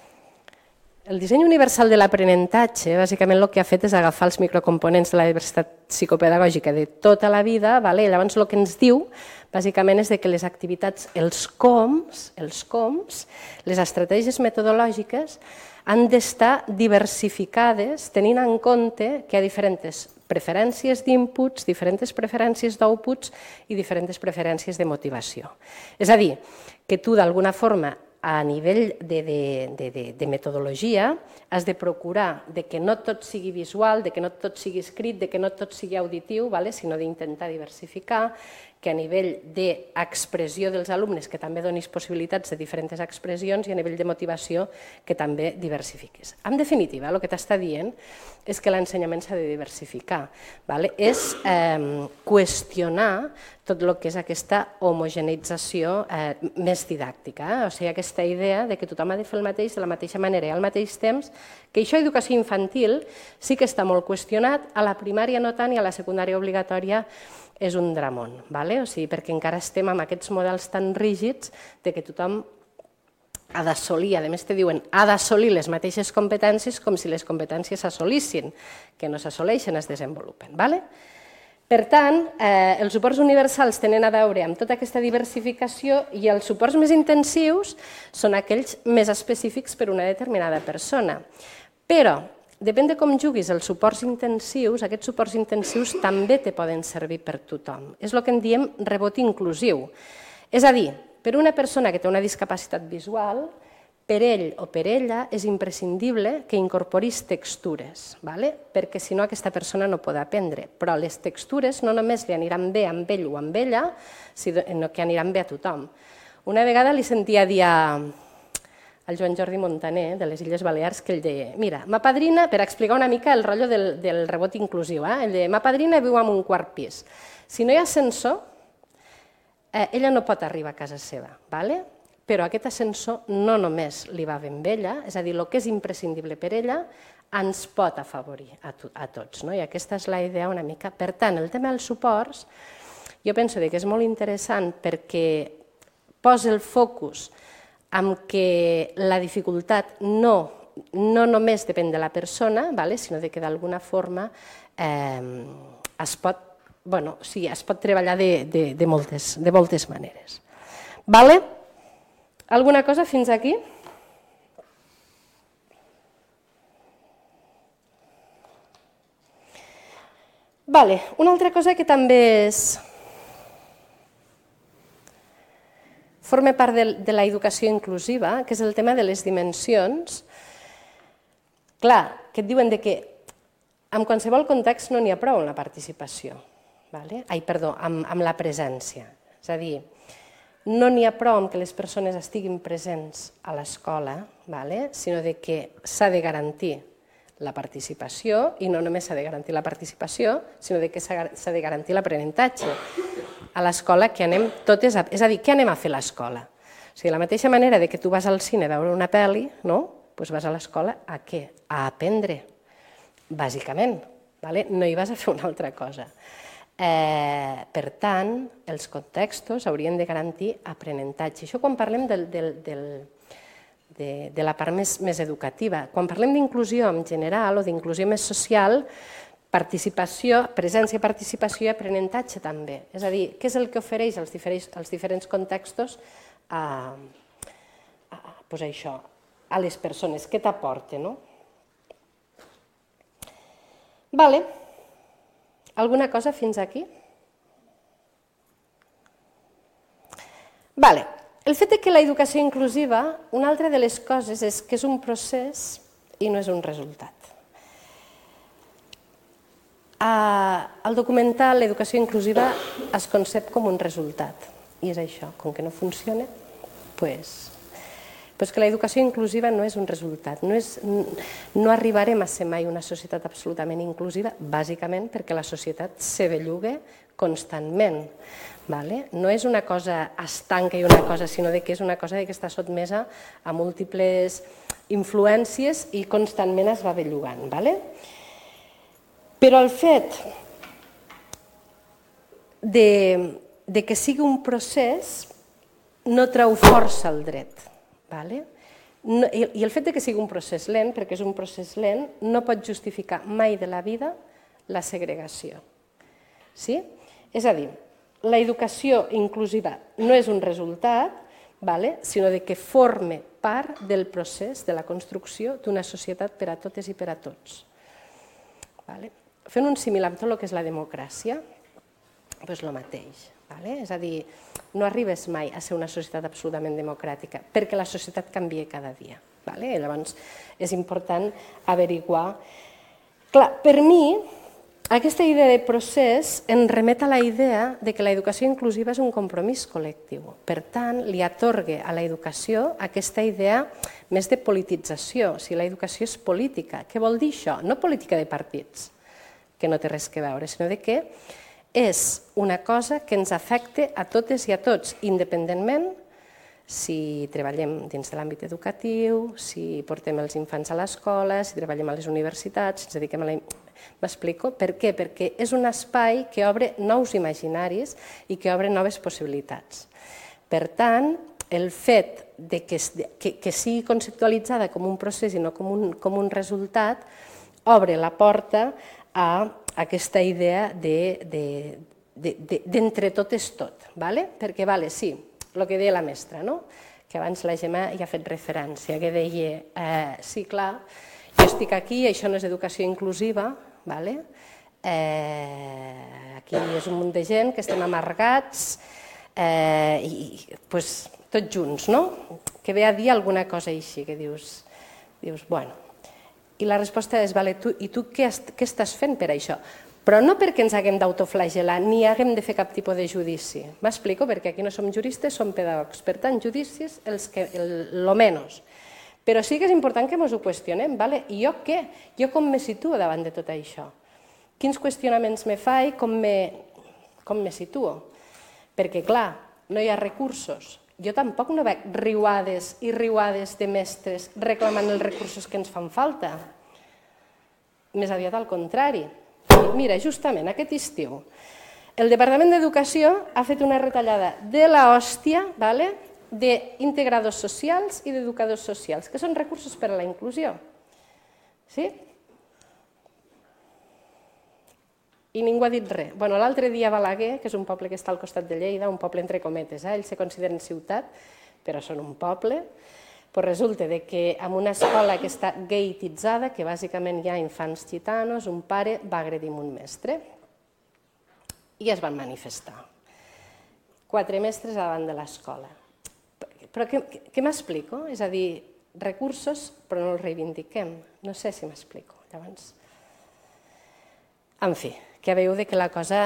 el disseny universal de l'aprenentatge bàsicament el que ha fet és agafar els microcomponents de la diversitat psicopedagògica de tota la vida, i llavors el que ens diu bàsicament és que les activitats, els COMs, les estratègies metodològiques, han d'estar diversificades tenint en compte que hi ha diferents preferències d'inputs, diferents preferències d'outputs i diferents preferències de motivació. És a dir, que tu d'alguna forma a nivell de metodologia has de procurar que no tot sigui visual, que no tot sigui escrit, que no tot sigui auditiu, sinó d'intentar diversificar, que a nivell d'expressió dels alumnes que també donis possibilitats de diferents expressions i a nivell de motivació que també diversifiquis. En definitiva, el que t'està dient és que l'ensenyament s'ha de diversificar, és qüestionar tot el que és aquesta homogeneïtzació més didàctica, o sigui, aquesta idea que tothom ha de fer el mateix de la mateixa manera i al mateix temps, que això a educació infantil sí que està molt qüestionat, a la primària no tant i a la secundària obligatòria és un dramón, perquè encara estem amb aquests models tan rígids que tothom ha d'assolir, a més te diuen, ha d'assolir les mateixes competències com si les competències s'assolissin, que no s'assoleixen, es desenvolupen. Per tant, els suports universals tenen a veure amb tota aquesta diversificació i els suports més intensius són aquells més específics per a una determinada persona. Però, depèn de com juguis els suports intensius, aquests suports intensius també te poden servir per tothom. És el que en diem rebot inclusiu. És a dir, per una persona que té una discapacitat visual, per ell o per ella és imprescindible que incorporis textures, perquè si no aquesta persona no pot aprendre. Però les textures no només li aniran bé amb ell o amb ella, sinó que aniran bé a tothom. Una vegada li sentia dir al Joan Jordi Montaner, de les Illes Balears, que ell deia, mira, ma padrina, per explicar una mica el rotllo del rebot inclusiu, ell deia, ma padrina viu en un quart pis. Si no hi ha ascensor, ella no pot arribar a casa seva, però aquest ascensor no només li va ben bé ella, és a dir, el que és imprescindible per ella ens pot afavorir a tots, i aquesta és la idea una mica. Per tant, el tema dels suports, jo penso que és molt interessant perquè posa el focus en que la dificultat no només depèn de la persona, sinó que d'alguna forma es pot treballar de moltes maneres. Alguna cosa fins aquí? Una altra cosa que també forma part de l'educació inclusiva, que és el tema de les dimensions. Clar, que et diuen que en qualsevol context no n'hi ha prou amb la participació, amb la presència. És a dir, no n'hi ha prou amb que les persones estiguin presents a l'escola, sinó que s'ha de garantir la participació, i no només s'ha de garantir la participació, sinó que s'ha de garantir l'aprenentatge. A l'escola que anem totes a... És a dir, què anem a fer a l'escola? O sigui, de la mateixa manera que tu vas al cine a veure una pel·li, doncs vas a l'escola a què? A aprendre, bàsicament. No hi vas a fer una altra cosa. Per tant, els contextos haurien de garantir aprenentatge. Això quan parlem de la part més educativa. Quan parlem d'inclusió en general o d'inclusió més social, participació, presència, participació i aprenentatge també. És a dir, què és el que ofereix als diferents contextos a les persones? Què t'aporta? Alguna cosa fins aquí? El fet que l'educació inclusiva, una altra de les coses és que és un procés i no és un resultat. Al documental l'educació inclusiva es concep com un resultat i és això, com que no funciona, doncs que l'educació inclusiva no és un resultat, no arribarem a ser mai una societat absolutament inclusiva, bàsicament perquè la societat se belluga constantment. No és una cosa estanca i una cosa, sinó que és una cosa que està sotmesa a múltiples influències i constantment es va bellugant. Però el fet de que sigui un procés no treu força al dret. I el fet de que sigui un procés lent, perquè és un procés lent, no pot justificar mai de la vida la segregació. És a dir, l'educació inclusiva no és un resultat, sinó que forma part del procés de la construcció d'una societat per a totes i per a tots. Fent un símil amb tot el que és la democràcia, doncs el mateix. És a dir, no arribes mai a ser una societat absolutament democràtica, perquè la societat canvia cada dia. Llavors, és important averiguar. Clar, per mi, aquesta idea de procés ens remet a la idea de que l'educació inclusiva és un compromís col·lectiu. Per tant, li atorga a l'educació aquesta idea més de politització. O sigui, l'educació és política. Què vol dir això? No política de partits, que no té res a veure, sinó que és una cosa que ens afecta a totes i a tots, independentment si treballem dins de l'àmbit educatiu, si portem els infants a l'escola, si treballem a les universitats, si ens dediquem a la... M'explico? Per què? Perquè és un espai que obre nous imaginaris i que obre noves possibilitats. Per tant, el fet que sigui conceptualitzada com un procés i no com un resultat obre la porta a aquesta idea d'entre totes tot. Perquè, sí, el que deia la mestra, que abans la Gemma ja ha fet referència, que deia, sí, clar, jo estic aquí, això no és educació inclusiva, aquí és un munt de gent que estem amargats i tots junts, que ve a dir alguna cosa així, que dius, bueno, i la resposta és, i tu què estàs fent per això? Però no perquè ens haguem d'autoflagelar ni haguem de fer cap tipus de judici. M'explico? Perquè aquí no som juristes, som pedagogs. Per tant, judicis, lo menys. Però sí que és important que ens ho qüestionem. I jo què? Jo com me situo davant de tot això? Quins qüestionaments me faig? Com me situo? Perquè, clar, no hi ha recursos. Jo tampoc no veig riuades i riuades de mestres reclamant els recursos que ens fan falta. Més aviat al contrari. Mira, justament aquest estiu, el Departament d'Educació ha fet una retallada de l'hòstia d'integradors socials i d'educadors socials, que són recursos per a la inclusió. Sí? I ningú ha dit res. L'altre dia a Balaguer, que és un poble que està al costat de Lleida, un poble entre cometes, ells se consideren ciutat, però són un poble, resulta que en una escola que està gaytitzada, que bàsicament hi ha infants gitanos, un pare va agredir un mestre i es van manifestar. 4 mestres davant de l'escola. Però què m'explico? És a dir, recursos, però no els reivindiquem. No sé si m'explico. Llavors, en fi, que veieu que la cosa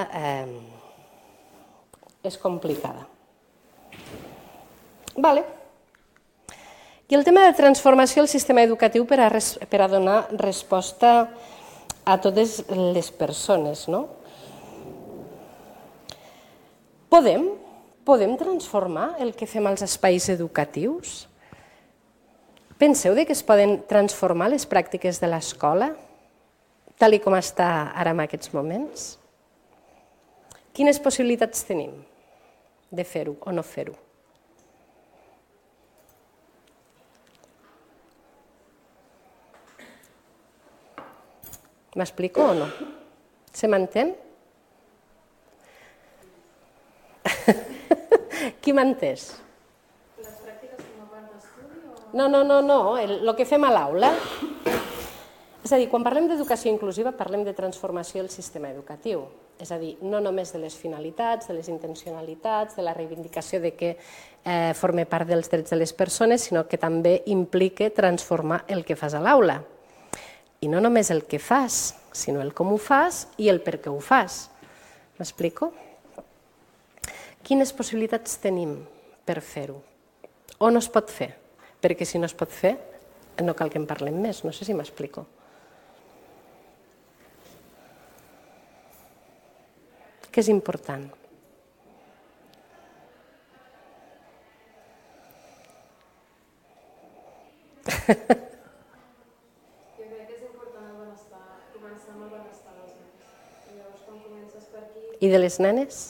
és complicada. I el tema de transformació del sistema educatiu per a donar resposta a totes les persones. Podem transformar el que fem als espais educatius? Penseu que es poden transformar les pràctiques de l'escola, tal com està ara en aquests moments? Quines possibilitats tenim de fer-ho o no fer-ho? M'explico o no? Se m'entén? Qui m'ha entès? Les pràctiques com a part d'estudi? No, el que fem a l'aula. És a dir, quan parlem d'educació inclusiva parlem de transformació del sistema educatiu. És a dir, no només de les finalitats, de les intencionalitats, de la reivindicació de que forma part dels drets de les persones, sinó que també implica transformar el que fas a l'aula. I no només el que fas, sinó el com ho fas i el per què ho fas. M'explico? Quines possibilitats tenim per fer-ho? O no es pot fer? Perquè si no es pot fer, no cal que en parlem més. No sé si m'explico. Què és important? I de les nenes?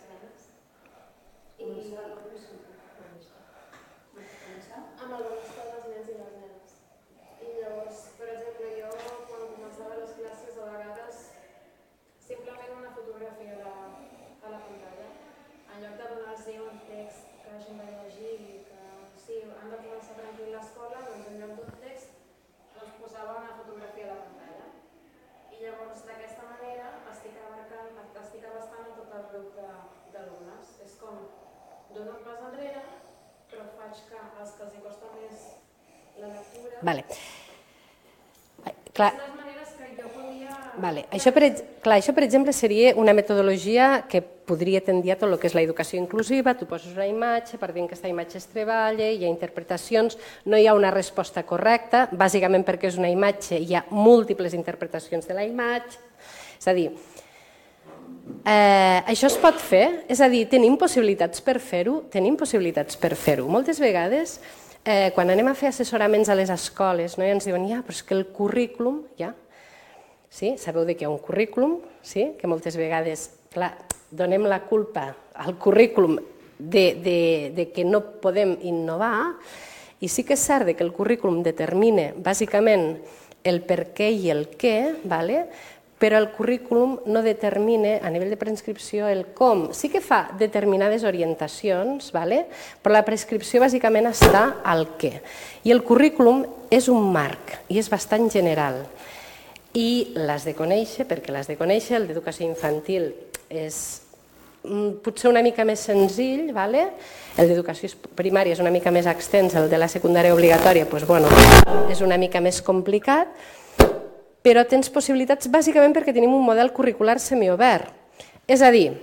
Amb el benestar dels nens i les nenes. I llavors, per exemple, jo quan començava les classes a vegades simplement una fotografia a la pantalla. En lloc de donar-los un text que hagin de llegir i que sí, han de començar tranquil l'escola, doncs en lloc d'un text posava una fotografia a la pantalla. I llavors d'aquesta manera estic abastant a tot el grup d'alumnes. És com dono un pas enrere, però faig que als que els costa més la lectura... Vale. Clar. Són les maneres que jo podia... Vale. Això, per exemple, seria una metodologia que podria tendir a tot el que és l'educació inclusiva. Tu poses una imatge, a partir d'aquesta imatge es treballa, hi ha interpretacions, no hi ha una resposta correcta, bàsicament perquè és una imatge, hi ha múltiples interpretacions de la imatge. És a dir, això es pot fer? És a dir, tenim possibilitats per fer-ho? Tenim possibilitats per fer-ho. Moltes vegades, quan anem a fer assessoraments a les escoles, no? I ens diuen, ja, però és que el currículum, ja, sí? Sabeu que hi ha un currículum, sí? Que moltes vegades, clar, donem la culpa al currículum de que no podem innovar, i sí que és cert que el currículum determina bàsicament el per què i el què, però el currículum no determina a nivell de prescripció el com. Sí que fa determinades orientacions, però la prescripció bàsicament està al què. I el currículum és un marc i és bastant general. I l'has de conèixer, perquè l'has de conèixer, el d'educació infantil és potser una mica més senzill, el d'educació primària és una mica més extens, el de la secundària obligatòria és una mica més complicat, però tens possibilitats bàsicament perquè tenim un model curricular semiobert. És a dir,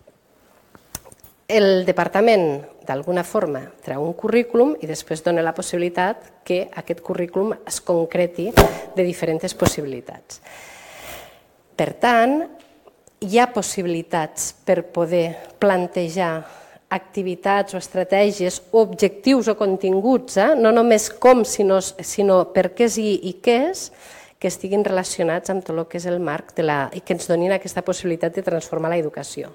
el departament d'alguna forma treu un currículum i després dona la possibilitat que aquest currículum es concreti de diferents possibilitats. Per tant, hi ha possibilitats per poder plantejar activitats o estratègies o objectius o continguts, no només com, sinó per què i què és, que estiguin relacionats amb tot el que és el marc i que ens donin aquesta possibilitat de transformar l'educació.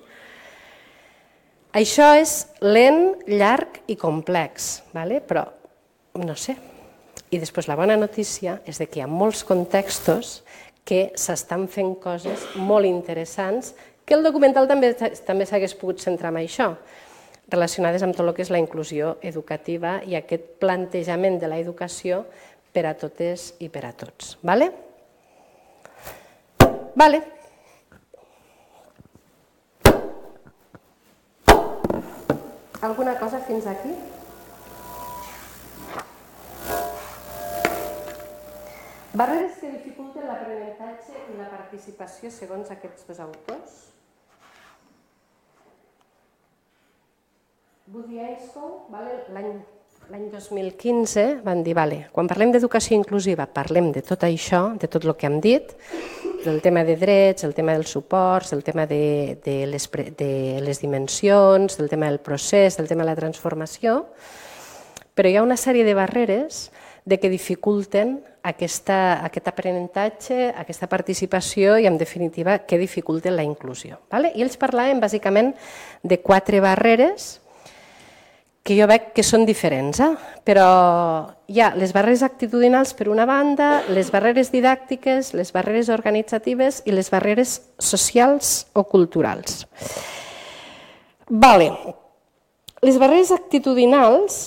Això és lent, llarg i complex, però no sé. I després la bona notícia és que hi ha molts contextos que s'estan fent coses molt interessants que el documental també s'hagués pogut centrar en això, relacionades amb tot el que és la inclusió educativa i aquest plantejament de l'educació per a totes i per a tots. Vale? Vale. Alguna cosa fins aquí? Barreres que dificulten l'aprenentatge i la participació segons aquests dos autors. Woody Eiskov, l'any 2015, van dir, quan parlem d'educació inclusiva, parlem de tot això, de tot el que hem dit, del tema de drets, el tema dels suports, el tema de les dimensions, del tema del procés, del tema de la transformació, però hi ha una sèrie de barreres que dificulten aquest aprenentatge, aquesta participació i, en definitiva, que dificulten la inclusió. I ells parlaven, bàsicament, de 4 barreres que jo veig que són diferents, però hi ha les barreres actitudinals per una banda, les barreres didàctiques, les barreres organitzatives i les barreres socials o culturals. Les barreres actitudinals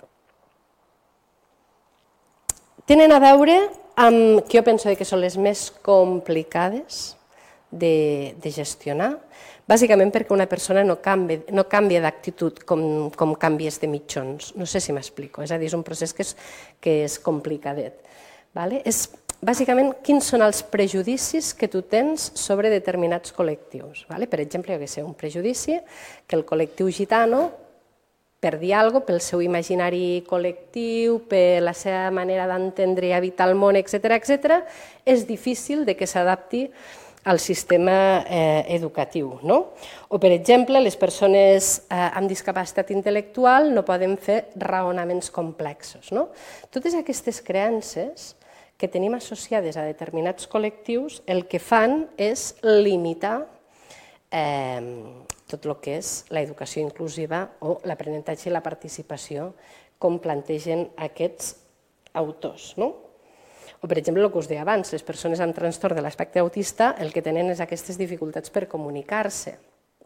tenen a veure amb, que jo penso que són les més complicades de gestionar, bàsicament perquè una persona no canvia d'actitud com canvies de mitjons. No sé si m'explico, és a dir, és un procés que és complicadet. És bàsicament quins són els prejudicis que tu tens sobre determinats col·lectius. Per exemple, un prejudici que el col·lectiu gitano, per dir alguna cosa, pel seu imaginari col·lectiu, per la seva manera d'entendre i habitar el món, etc., és difícil que s'adapti al sistema educatiu. O, per exemple, les persones amb discapacitat intel·lectual no poden fer raonaments complexos. Totes aquestes creences que tenim associades a determinats col·lectius el que fan és limitar tot el que és l'educació inclusiva o l'aprenentatge i la participació, com plantegen aquests autors. O, per exemple, el que us deia abans, les persones amb trastorn de l'espectre autista el que tenen és aquestes dificultats per comunicar-se.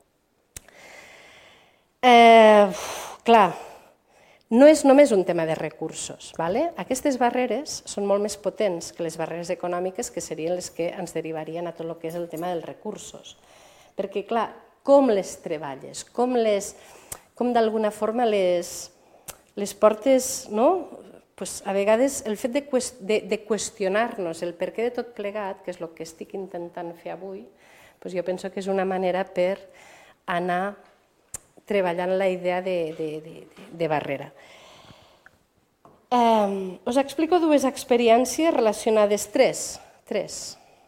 Clar, no és només un tema de recursos. Aquestes barreres són molt més potents que les barreres econòmiques, que serien les que ens derivarien a tot el que és el tema dels recursos. Perquè, clar, com les treballes? Com d'alguna forma les portes, a vegades el fet de qüestionar-nos el perquè de tot plegat, que és el que estic intentant fer avui, jo penso que és una manera per anar treballant la idea de barrera. Us explico dues experiències relacionades, tres,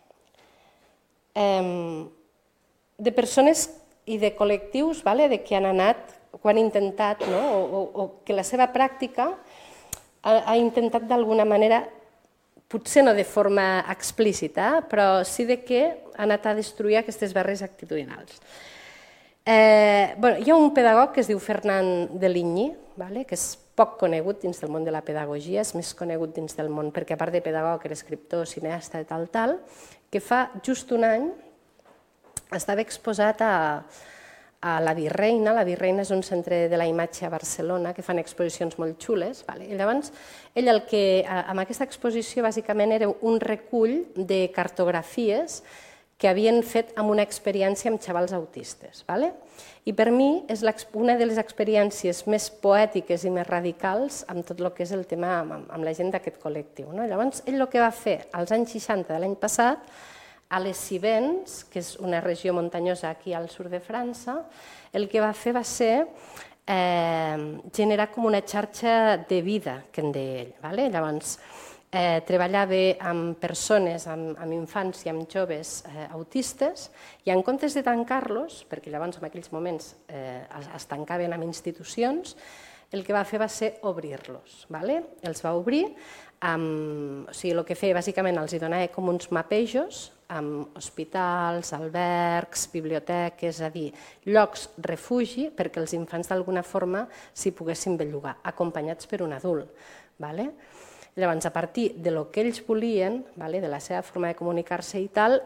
de persones i de col·lectius de que han anat, que han intentat, o que la seva pràctica ha intentat d'alguna manera, potser no de forma explícita, però sí que ha anat a destruir aquestes barreres actitudinals. Hi ha un pedagog que es diu Fernand de Ligny, que és poc conegut dins del món de la pedagogia, és més conegut dins del món, perquè a part de pedagog era escriptor, cineasta i tal, que fa just un any estava exposat a la Virreina. La Virreina és un centre de la imatge a Barcelona que fan exposicions molt xules. I llavors, ell amb aquesta exposició bàsicament era un recull de cartografies que havien fet amb una experiència amb xavals autistes. I per mi és una de les experiències més poètiques i més radicals amb tot el que és el tema amb la gent d'aquest col·lectiu. Llavors, ell el que va fer als anys 60 de l'any passat, a les Cévennes, que és una regió muntanyosa aquí al sud de França, el que va fer va ser generar com una xarxa de vida, que en deia ell. Llavors, treballava amb persones, amb infants i amb joves autistes, i en comptes de tancar-los, perquè llavors en aquells moments es tancaven en institucions, el que va fer va ser obrir-los. Els va obrir, o sigui, el que feia bàsicament els donava com uns mapejos amb hospitals, albergs, biblioteques, és a dir, llocs refugi perquè els infants d'alguna forma s'hi poguessin bellugar, acompanyats per un adult. Llavors, a partir del que ells volien, de la seva forma de comunicar-se i tal,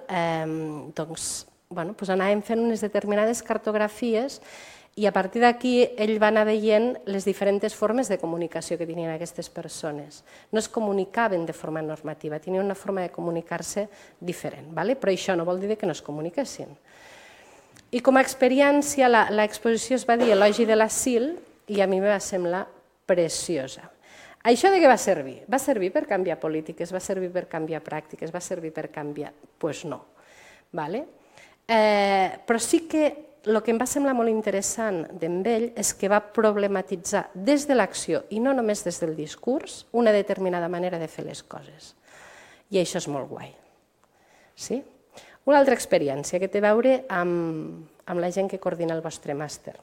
anàvem fent unes determinades cartografies i a partir d'aquí ell va anar veient les diferents formes de comunicació que tenien aquestes persones. No es comunicaven de forma normativa, tenien una forma de comunicar-se diferent, però això no vol dir que no es comuniquessin. I com a experiència, l'exposició es va dir Elogi de l'asil i a mi em va semblar preciosa. Això de què va servir? Va servir per canviar polítiques, va servir per canviar pràctiques, va servir per canviar... Doncs no. Però sí que el que em va semblar molt interessant d'en ell és que va problematitzar des de l'acció i no només des del discurs una determinada manera de fer les coses. I això és molt guai. Una altra experiència que té a veure amb la gent que coordina el vostre màster.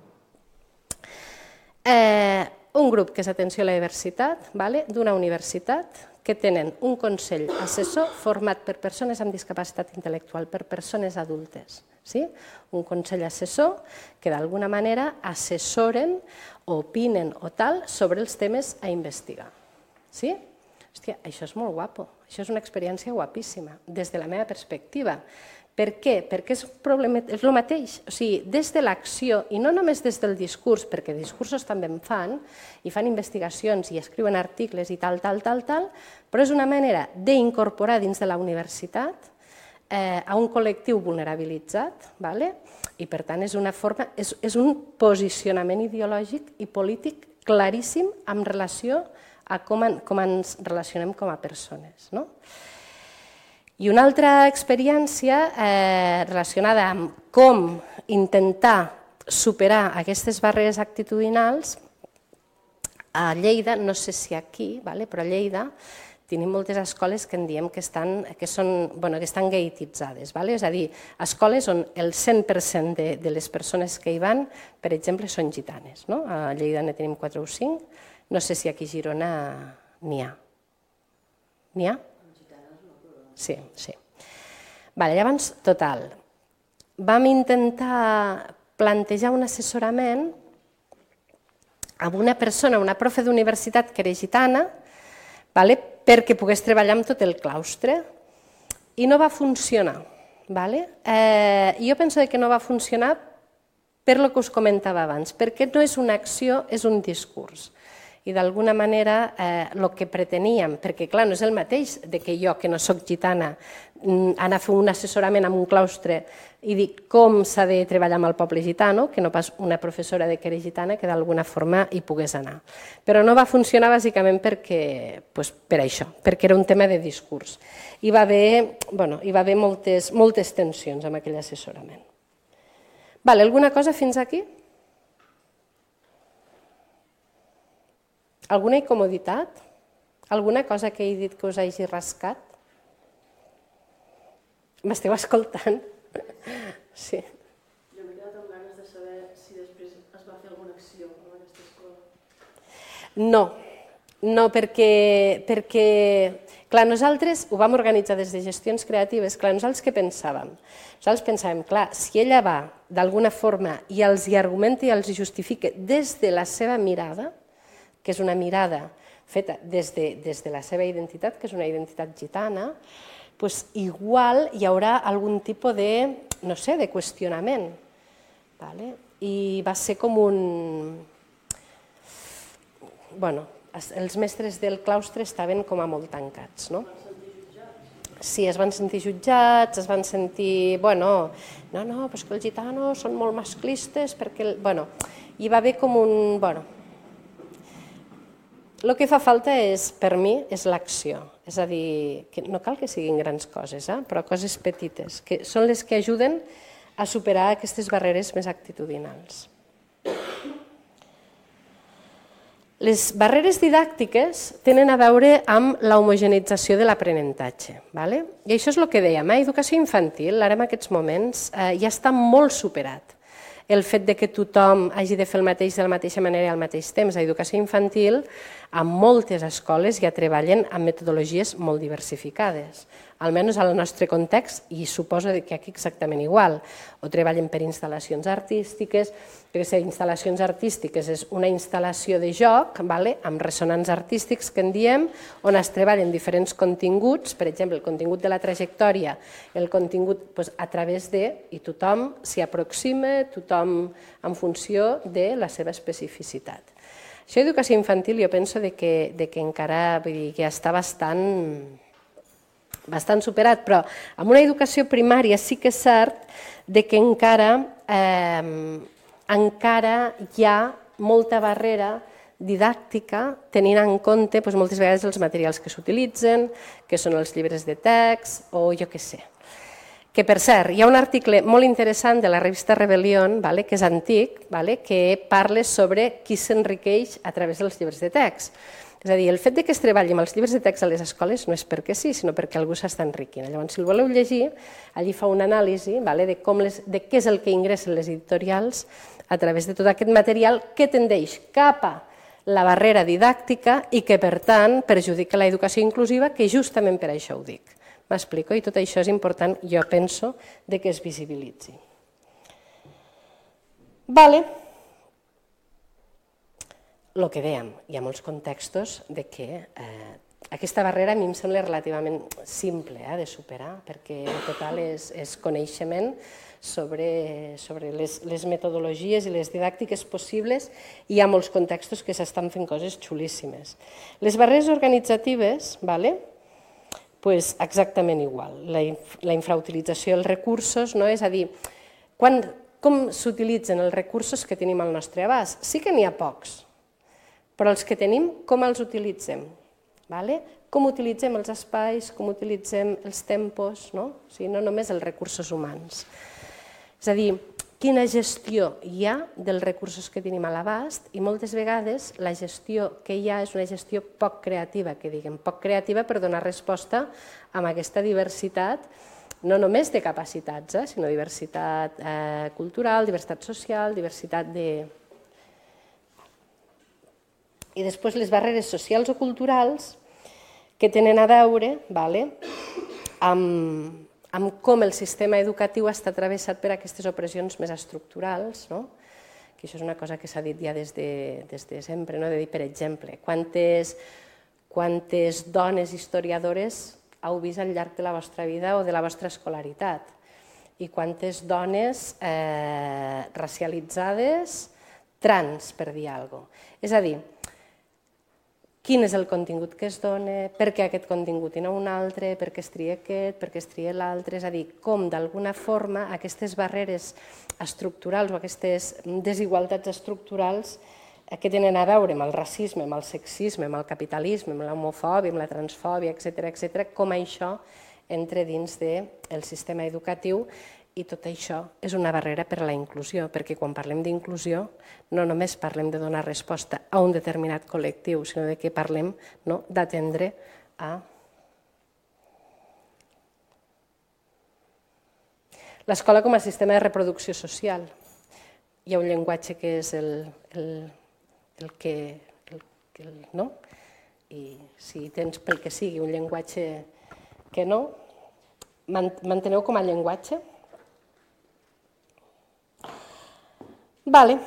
Un grup que és Atenció a la Diversitat, d'una universitat, que tenen un consell assessor format per persones amb discapacitat intel·lectual, per persones adultes. Un consell assessor que d'alguna manera assessoren o opinen o tal sobre els temes a investigar. Hòstia, això és molt guapo, això és una experiència guapíssima, des de la meva perspectiva. Per què? Perquè és el mateix, o sigui, des de l'acció i no només des del discurs, perquè discursos també en fan, i fan investigacions i escriuen articles i tal, però és una manera d'incorporar dins de la universitat a un col·lectiu vulnerabilitzat, i per tant és un posicionament ideològic i polític claríssim en relació a com ens relacionem com a persones. I una altra experiència relacionada amb com intentar superar aquestes barreres actitudinals, a Lleida, no sé si aquí, però a Lleida tenim moltes escoles que en diem que estan gaititzades, és a dir, escoles on el 100% de les persones que hi van, per exemple, són gitanes. A Lleida ne tenim 4 o 5, no sé si aquí a Girona n'hi ha. N'hi ha? Sí. Llavors, total, vam intentar plantejar un assessorament amb una persona, una profe d'universitat que era gitana, perquè pogués treballar amb tot el claustre, i no va funcionar. Jo penso que no va funcionar per el que us comentava abans, perquè no és una acció, és un discurs. I d'alguna manera el que preteníem, perquè clar, no és el mateix que jo, que no soc gitana, anar a fer un assessorament amb un claustre i dir com s'ha de treballar amb el poble gitano, que no pas una professora que era gitana que d'alguna forma hi pogués anar. Però no va funcionar bàsicament per això, perquè era un tema de discurs. Hi va haver moltes tensions amb aquell assessorament. Alguna cosa fins aquí? Alguna incomoditat? Alguna cosa que he dit que us hagi rascat? M'esteu escoltant? Sí. Jo m'he quedat amb ganes de saber si després es va fer alguna acció amb aquesta escola. No, perquè clar, nosaltres ho vam organitzar des de gestions creatives, clar, nosaltres què pensàvem? Nosaltres pensàvem, clar, si ella va d'alguna forma i els hi argumenta i els hi justifica des de la seva mirada, que és una mirada feta des de la seva identitat, que és una identitat gitana, doncs igual hi haurà algun tipus de, no sé, de qüestionament. I va ser com un... Bueno, els mestres del claustre estaven com a molt tancats, no? Sí, es van sentir jutjats, es van sentir, no, però és que els gitanos són molt masclistes, perquè, hi va haver com un, el que fa falta per mi, és l'acció. És a dir, que no cal que siguin grans coses, però coses petites, que són les que ajuden a superar aquestes barreres més actitudinals. Les barreres didàctiques tenen a veure amb l'homogeneïtzació de l'aprenentatge. I això és el que dèiem, educació infantil, ara en aquests moments, ja està molt superat. El fet que tothom hagi de fer el mateix de la mateixa manera i al mateix temps. A educació infantil, en moltes escoles ja treballen amb metodologies molt diversificades. Almenys al nostre context, i suposo que aquí exactament igual. O treballen per instal·lacions artístiques, perquè instal·lacions artístiques és una instal·lació de joc amb ressonants artístics, que en diem, on es treballen diferents continguts, per exemple, el contingut de la trajectòria, el contingut a través de, i tothom s'hi aproxima, tothom en funció de la seva especificitat. Això d'educació infantil jo penso que encara ja està bastant superat, però amb una educació primària sí que és cert que encara hi ha molta barrera didàctica tenint en compte moltes vegades els materials que s'utilitzen, que són els llibres de text o jo què sé. Que per cert, hi ha un article molt interessant de la revista Rebel·lion, que és antic, que parla sobre qui s'enriqueix a través dels llibres de text. És a dir, el fet que es treballi amb els llibres de text a les escoles no és perquè sí, sinó perquè algú s'està enriquint. Llavors, si el voleu llegir, allí fa una anàlisi de què és el que ingressen les editorials a través de tot aquest material que tendeix cap a la barrera didàctica i que, per tant, perjudica l'educació inclusiva, que justament per això ho dic. M'explico? I tot això és important, jo penso, que es visibilitzi. El que dèiem, hi ha molts contextos que aquesta barrera a mi em sembla relativament simple de superar, perquè en total és coneixement sobre les metodologies i les didàctiques possibles i hi ha molts contextos que s'estan fent coses xulíssimes. Les barreres organitzatives, exactament igual. La infrautilització dels recursos, és a dir, com s'utilitzen els recursos que tenim al nostre abast? Sí que n'hi ha pocs, però els que tenim, com els utilitzem? Com utilitzem els espais, com utilitzem els tempos, no només els recursos humans. És a dir, quina gestió hi ha dels recursos que tenim a l'abast i moltes vegades la gestió que hi ha és una gestió poc creativa, que diguem, poc creativa per donar resposta a aquesta diversitat, no només de capacitats, sinó diversitat cultural, diversitat social, diversitat de... I després les barreres socials o culturals que tenen a veure amb amb com el sistema educatiu està travessat per aquestes opressions més estructurals, no? Que això és una cosa que s'ha dit ja des de sempre, no? De dir, per exemple, quantes dones historiadores heu vist al llarg de la vostra vida o de la vostra escolaritat i quantes dones racialitzades, trans, per dir alguna cosa. És a dir, quin és el contingut que es dona, per què aquest contingut i no un altre, per què es tria aquest, per què es tria l'altre, és a dir, com d'alguna forma aquestes barreres estructurals o aquestes desigualtats estructurals que tenen a veure amb el racisme, amb el sexisme, amb el capitalisme, amb l'homofòbia, amb la transfòbia, etc., com això entra dins del sistema educatiu. I tot això és una barrera per a la inclusió, perquè quan parlem d'inclusió no només parlem de donar resposta a un determinat col·lectiu, sinó que parlem d'atendre a... L'escola com a sistema de reproducció social. Hi ha un llenguatge que és el que... no? I si tens pel que sigui un llenguatge que no, manteneu com a llenguatge. Vale.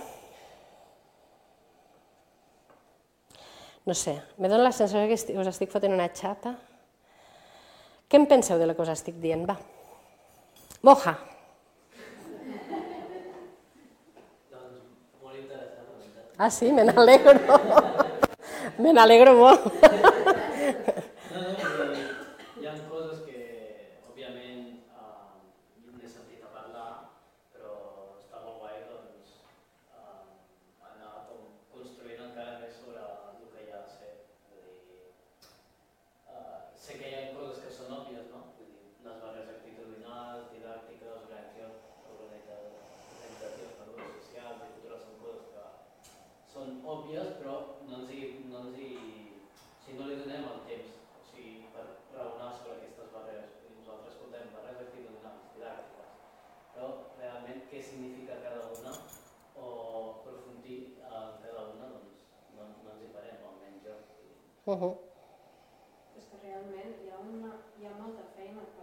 No sé, me dóna la sensació que us estic fotent una xapa. Què en penseu de lo que us estic dient? Va. Moja. Doncs molt interessant, la veritat. Ah, sí? Me n'alegro. Me n'alegro molt. No, perquè hi ha coses que, òbviament, n'he sentit a parlar, però està molt guai anar construint encara més sobre el que ja sé. Sé que hi ha coses que són òbvies, no? Les barreres actitudinals, didàctiques, organitzatives, socials i culturals són coses que són òbvies, però si no li donem el temps per raonar sobre aquestes barreres, nosaltres escoltem barreres actitudinals, didàctiques, però realment què significa cada una o aprofundir en cada una, doncs no ens hi parem, almenys jo. És que realment hi ha molta feina per...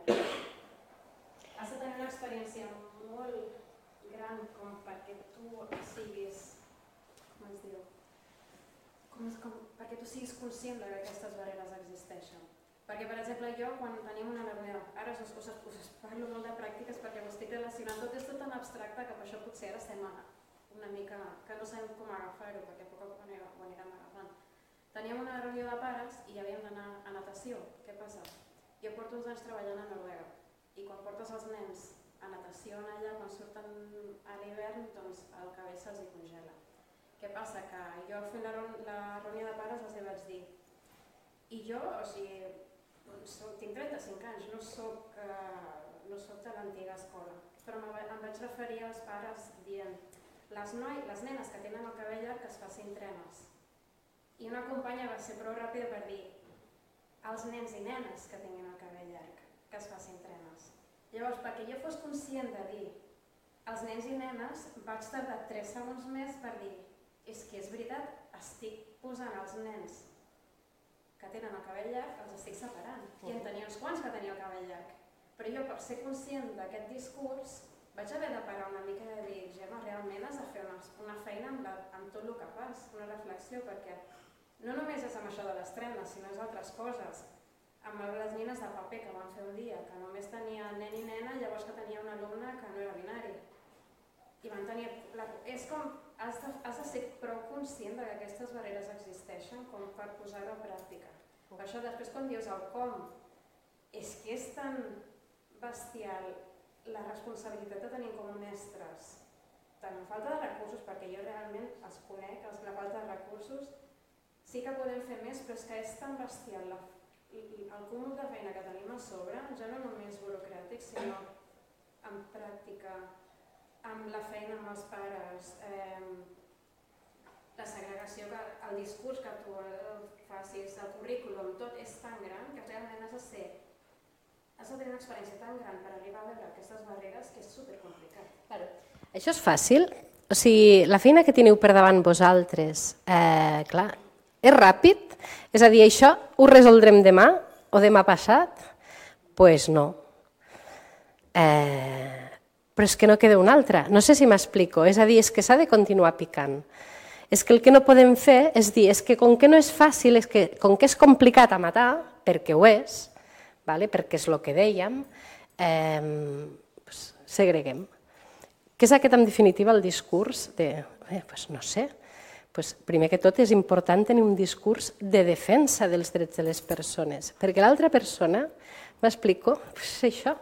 Has de tenir una experiència molt gran com perquè tu siguis... Com es diu? Perquè tu siguis conscient que aquestes barreres existeixen. Perquè, per exemple, jo, quan tenim una reunió, ara us parlo molt de pràctiques perquè ho estic relacionant, tot és tot tan abstracte que per això potser ara estem una mica... que no sabem com agafar-ho, perquè a poc a poc ho anirem agafant. Teníem una reunió de pares i havíem d'anar a natació. Què passa? Jo porto uns anys treballant a Noruega i quan portes els nens a natació allà, quan surten a l'hivern, doncs el cabell se'ls hi congela. Què passa? Que jo fent la reunió de pares els vaig dir i jo, o sigui, tinc 35 anys, no soc de l'antiga escola, però em vaig referir als pares dient les nenes que tenen el cabell llarg que es facin trenes. I una companya va ser prou ràpida per dir als nens i nenes que tinguin el cabell llarg que es facin trenes. Llavors, perquè jo fos conscient de dir als nens i nenes, vaig tardar 3 segons més per dir és que és veritat, estic posant els nens que tenen el cabell llarg, els estic separant. I en tenia uns quants que tenia el cabell llarg. Però jo, per ser conscient d'aquest discurs, vaig haver de parar una mica i dir, Gemma, realment has de fer una feina amb tot el que fas, una reflexió, perquè no només és amb això de les trenes, sinó és altres coses. Amb les nines de paper que van fer un dia, que només tenia nen i nena, llavors que tenia un alumne que no era binari. I van tenir... És com... Has de ser prou conscient que aquestes barreres existeixen com per posar-ho a pràctica. Per això després quan dius el com, és que és tan bestial la responsabilitat que tenim com a mestres, tant en falta de recursos, perquè jo realment els conec, la falta de recursos, sí que podem fer més, però és que és tan bestial el cúmul de feina que tenim a sobre, ja no només burocràtic, sinó en pràctica, amb la feina amb els pares, la segregació, el discurs que tu facis, el currículum, tot és tan gran que realment has de tenir una experiència tan gran per arribar a veure aquestes barreres que és supercomplicat. Això és fàcil? O sigui, la feina que teniu per davant vosaltres, clar, és ràpid? És a dir, això ho resoldrem demà o demà passat? Doncs no. Però és que no queda una altra. No sé si m'explico. És a dir, és que s'ha de continuar picant. És que el que no podem fer és dir, és que com que no és fàcil, és que com que és complicat a matar, perquè ho és, perquè és el que dèiem, segreguem. Què és aquest, en definitiva, el discurs de, no sé, primer que tot és important tenir un discurs de defensa dels drets de les persones, perquè l'altra persona, m'explico, això.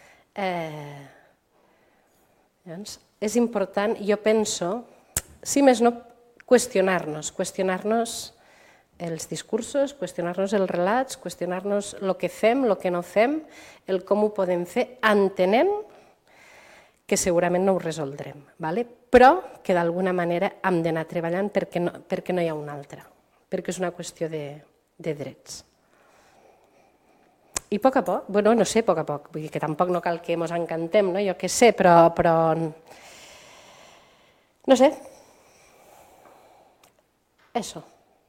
Llavors, és important, jo penso, si més no, qüestionar-nos els discursos, qüestionar-nos els relats, qüestionar-nos el que fem, el que no fem, el com ho podem fer, entenent que segurament no ho resoldrem, però que d'alguna manera hem d'anar treballant perquè no hi ha una altra, perquè és una qüestió de drets. I a poc, no sé, a poc, vull dir que tampoc no cal que ens encantem, jo què sé, però no sé. Eso.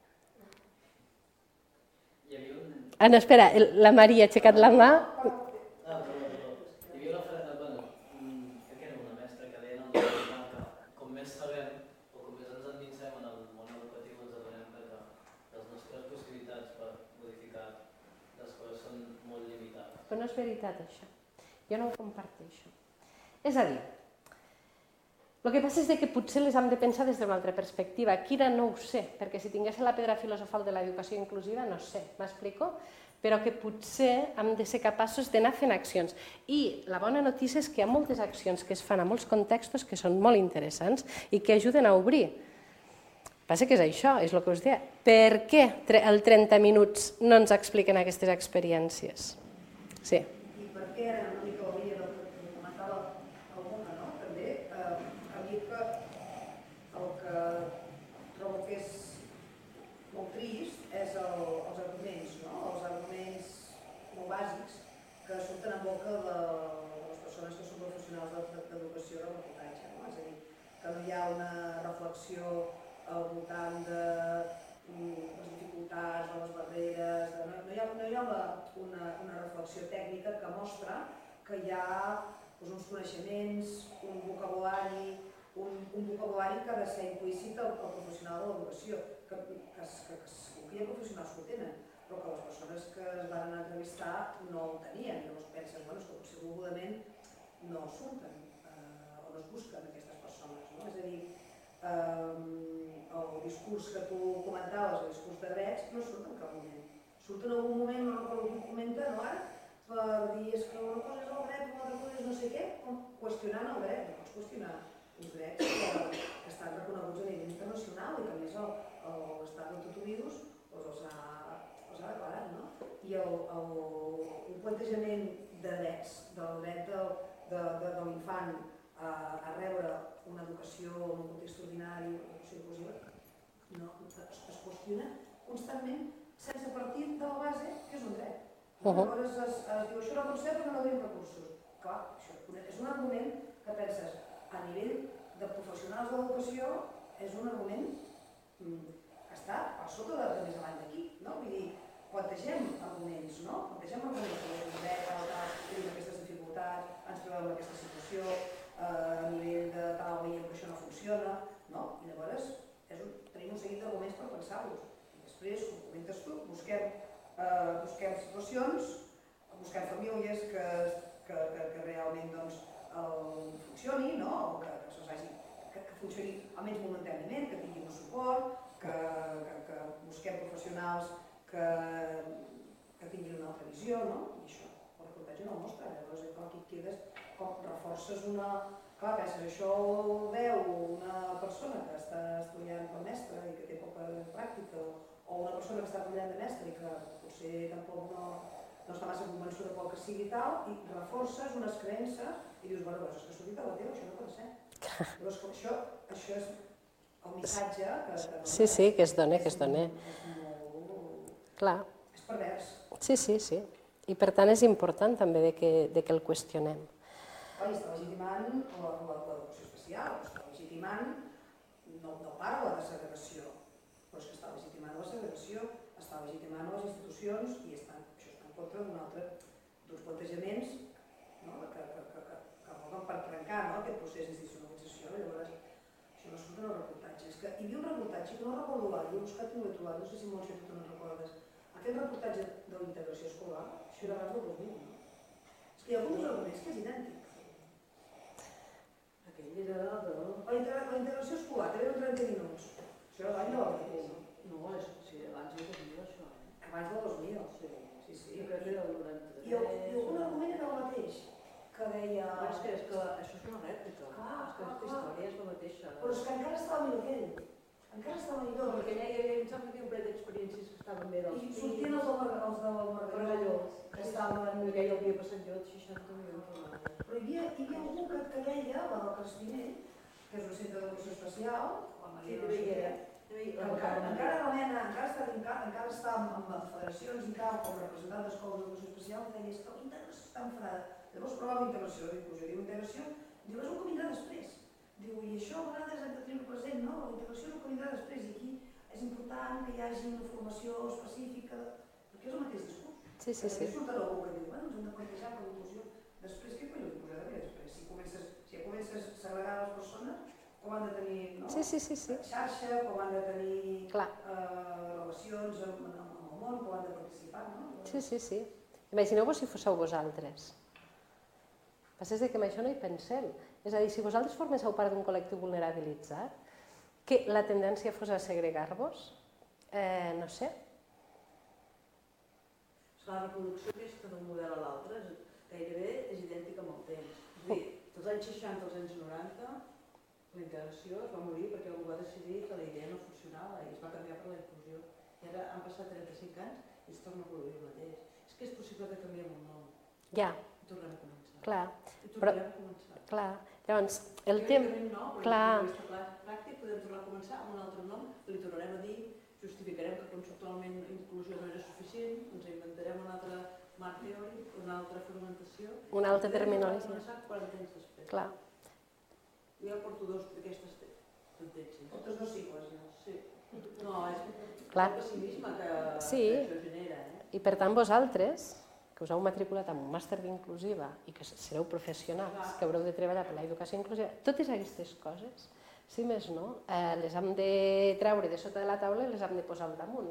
No, espera, la Maria ha aixecat la mà. Hi havia una frase, crec que era una mestra que deia que com més sabem o com més ens endinsem en el món educatiu ens adonem que les nostres possibilitats per modificar les coses són molt limitades. Però no és veritat, això. Jo no ho comparteixo. És a dir, el que passa és que potser les hem de pensar des d'una altra perspectiva. Quina no ho sé, perquè si tingués la pedra filosofal de l'educació inclusiva, no sé, m'explico? Però que potser hem de ser capaços d'anar fent accions. I la bona notícia és que hi ha moltes accions que es fan a molts contextos que són molt interessants i que ajuden a obrir. Passa que és això, és el que us deia. Per què el 30 minuts no ens expliquen aquestes experiències? Sí. I per què ara una mica la línia del que comentava alguna, no? També, a mi el que trobo que és molt trist és els arguments, no? Els arguments molt bàsics que surten en boca de les persones que són professionals d'educació de reportatge, no? És a dir, que no hi ha una reflexió al voltant de les dificultats, de les barreres, no hi ha una reflexió tècnica que mostra que hi ha uns coneixements, un vocabulari que ha de ser implícit al professional de l'educació, que hi ha professionals que ho tenen, però que les persones que es van entrevistar no ho tenien. Llavors penses, bueno, és que potser volgudament no surten o no es busquen aquestes persones, no? És a dir, el discurs que tu comentaves, el discurs de drets, no surt en cap moment. Surt en algun moment, no recordo qui comenta, no ara, per dir és que una cosa és el dret, una altra cosa és no sé què, qüestionant el dret, no pots qüestionar uns drets que estan reconeguts a nivell internacional i que a més l'Estat de Estados Unidos els ha declarat, no? I un plantejament de drets, del dret de l'infant a rebre una educació en un context ordinari, una educació inclusiva, no, es qüestiona constantment sense partir de la base que és un dret. Llavors es diu això no pot ser perquè no tenim recursos. Clar, això és un argument que penses a nivell de professionals de l'educació és un argument que està per sota de més avall d'aquí, no? Vull dir, plantegem arguments, no? Plantegem arguments que és un dret, tenim aquestes dificultats, ens trobem en aquesta situació, a nivell de tal veiem que això no funciona, no? I llavors tenim un seguit d'arguments per pensar-los. I després, com comentes tu, busquem situacions, busquem famílies que realment funcioni, no? O que funcioni almenys momentàniament, que tinguin un suport, que busquem professionals que tinguin una altra visió, no? I això, el reportatge no ho mostra. Llavors, aquí et quedes, com reforces una... Clar, penses, això ho veu una persona que està estudiant per mestre i que té poca pràctica, o una persona que està treballant de mestre i que potser tampoc no està massa convençuda pel que sigui tal, i reforces unes creences i dius, bueno, és que s'ho dit a la teva, això no pot ser. Llavors, això és el missatge que... Sí, que es dona. És molt... Clar. És pervers. Sí. I per tant és important també que el qüestionem. I està legitimant l'educació especial, està legitimant, no parla de segregació, però és que està legitimant la segregació, està legitimant les institucions i això està en contra d'uns plantejaments que volen per trencar aquest procés d'institucionalització. Llavors, això no surt en els reportatges. Hi havia un reportatge que no recordo l'any, he buscat i ho he trobat, no sé si Montse tu no recordes. Aquest reportatge de la integració escolar, això era abans del 2000, no? És que hi ha alguns arguments que és idèntic. Aquell era de... La integració escolar, també eren 30 minuts. Això era l'any de la República. No, sí, abans del 2000 això. Abans del 2000, sí. Jo crec que era el 93. I algun argument era el mateix, que deia... És que això és una rèplica. És que aquesta història és la mateixa. Però és que encara estava millor aquell. Encara estava millor. Perquè em sembla que hi ha un parell d'experiències que estaven bé dels I sortien els del Margalló, que estaven... Aquell havia passat jo 60 milions. Però hi havia algú que deia, la del Cristinell, que és un centre d'educació especial, la Maria no sé què, encara la nena, encara està amb les federacions i tal, com representant d'escoles d'educació especial, i deia, és que la integració està enfadada. Llavors provava integració, la inclusió. Diu integració, diu, és el que vindrà després. Diu, i això a vegades hem de tenir present, no? La integració és el que vindrà després, i aquí és important que hi hagi una formació específica, perquè és el mateix discurs. Sí. Després surt algú que diu, ens hem de plantejar per l'inclusió. Després, què collons hi posarà després? Si ja comences a segregar les persones, com han de tenir xarxa, com han de tenir relacions amb el món, com han de participar, no? Sí. Imagineu-vos si fóssiu vosaltres. Passés que amb això no hi pensem. És a dir, si vosaltres forméssiu part d'un col·lectiu vulnerabilitzat, que la tendència fos a segregar-vos, no sé. La reproducció aquesta d'un model a l'altre gairebé és idèntica amb el temps. És a dir, dels anys 60 als anys 90, la integració es va morir perquè algú va decidir que la idea no funcionava i es va canviar per la inclusió. I ara han passat 35 anys i es torna a produir el mateix. És que és possible que canviem un nom. Ja. I tornem a començar. Clar. I tornem a començar. Clar. Llavors, el temps... No, però des del pràctic podem tornar a començar amb un altre nom, li tornarem a dir, justificarem que conceptualment inclusió no era suficient, ens inventarem un altre marc teòric, una altra fragmentació... Una altra terminologia. I començar 40 anys després. Clar. Jo ja porto dos d'aquestes sentències. Portes dos cicles, ja. Sí. No, és clar. el pessimisme que això genera. I per tant vosaltres, que us heu matriculat en un màster d'inclusiva i que sereu professionals, que haureu de treballar per l'educació inclusiva, totes aquestes coses, si més no, les hem de treure de sota de la taula i les hem de posar al damunt.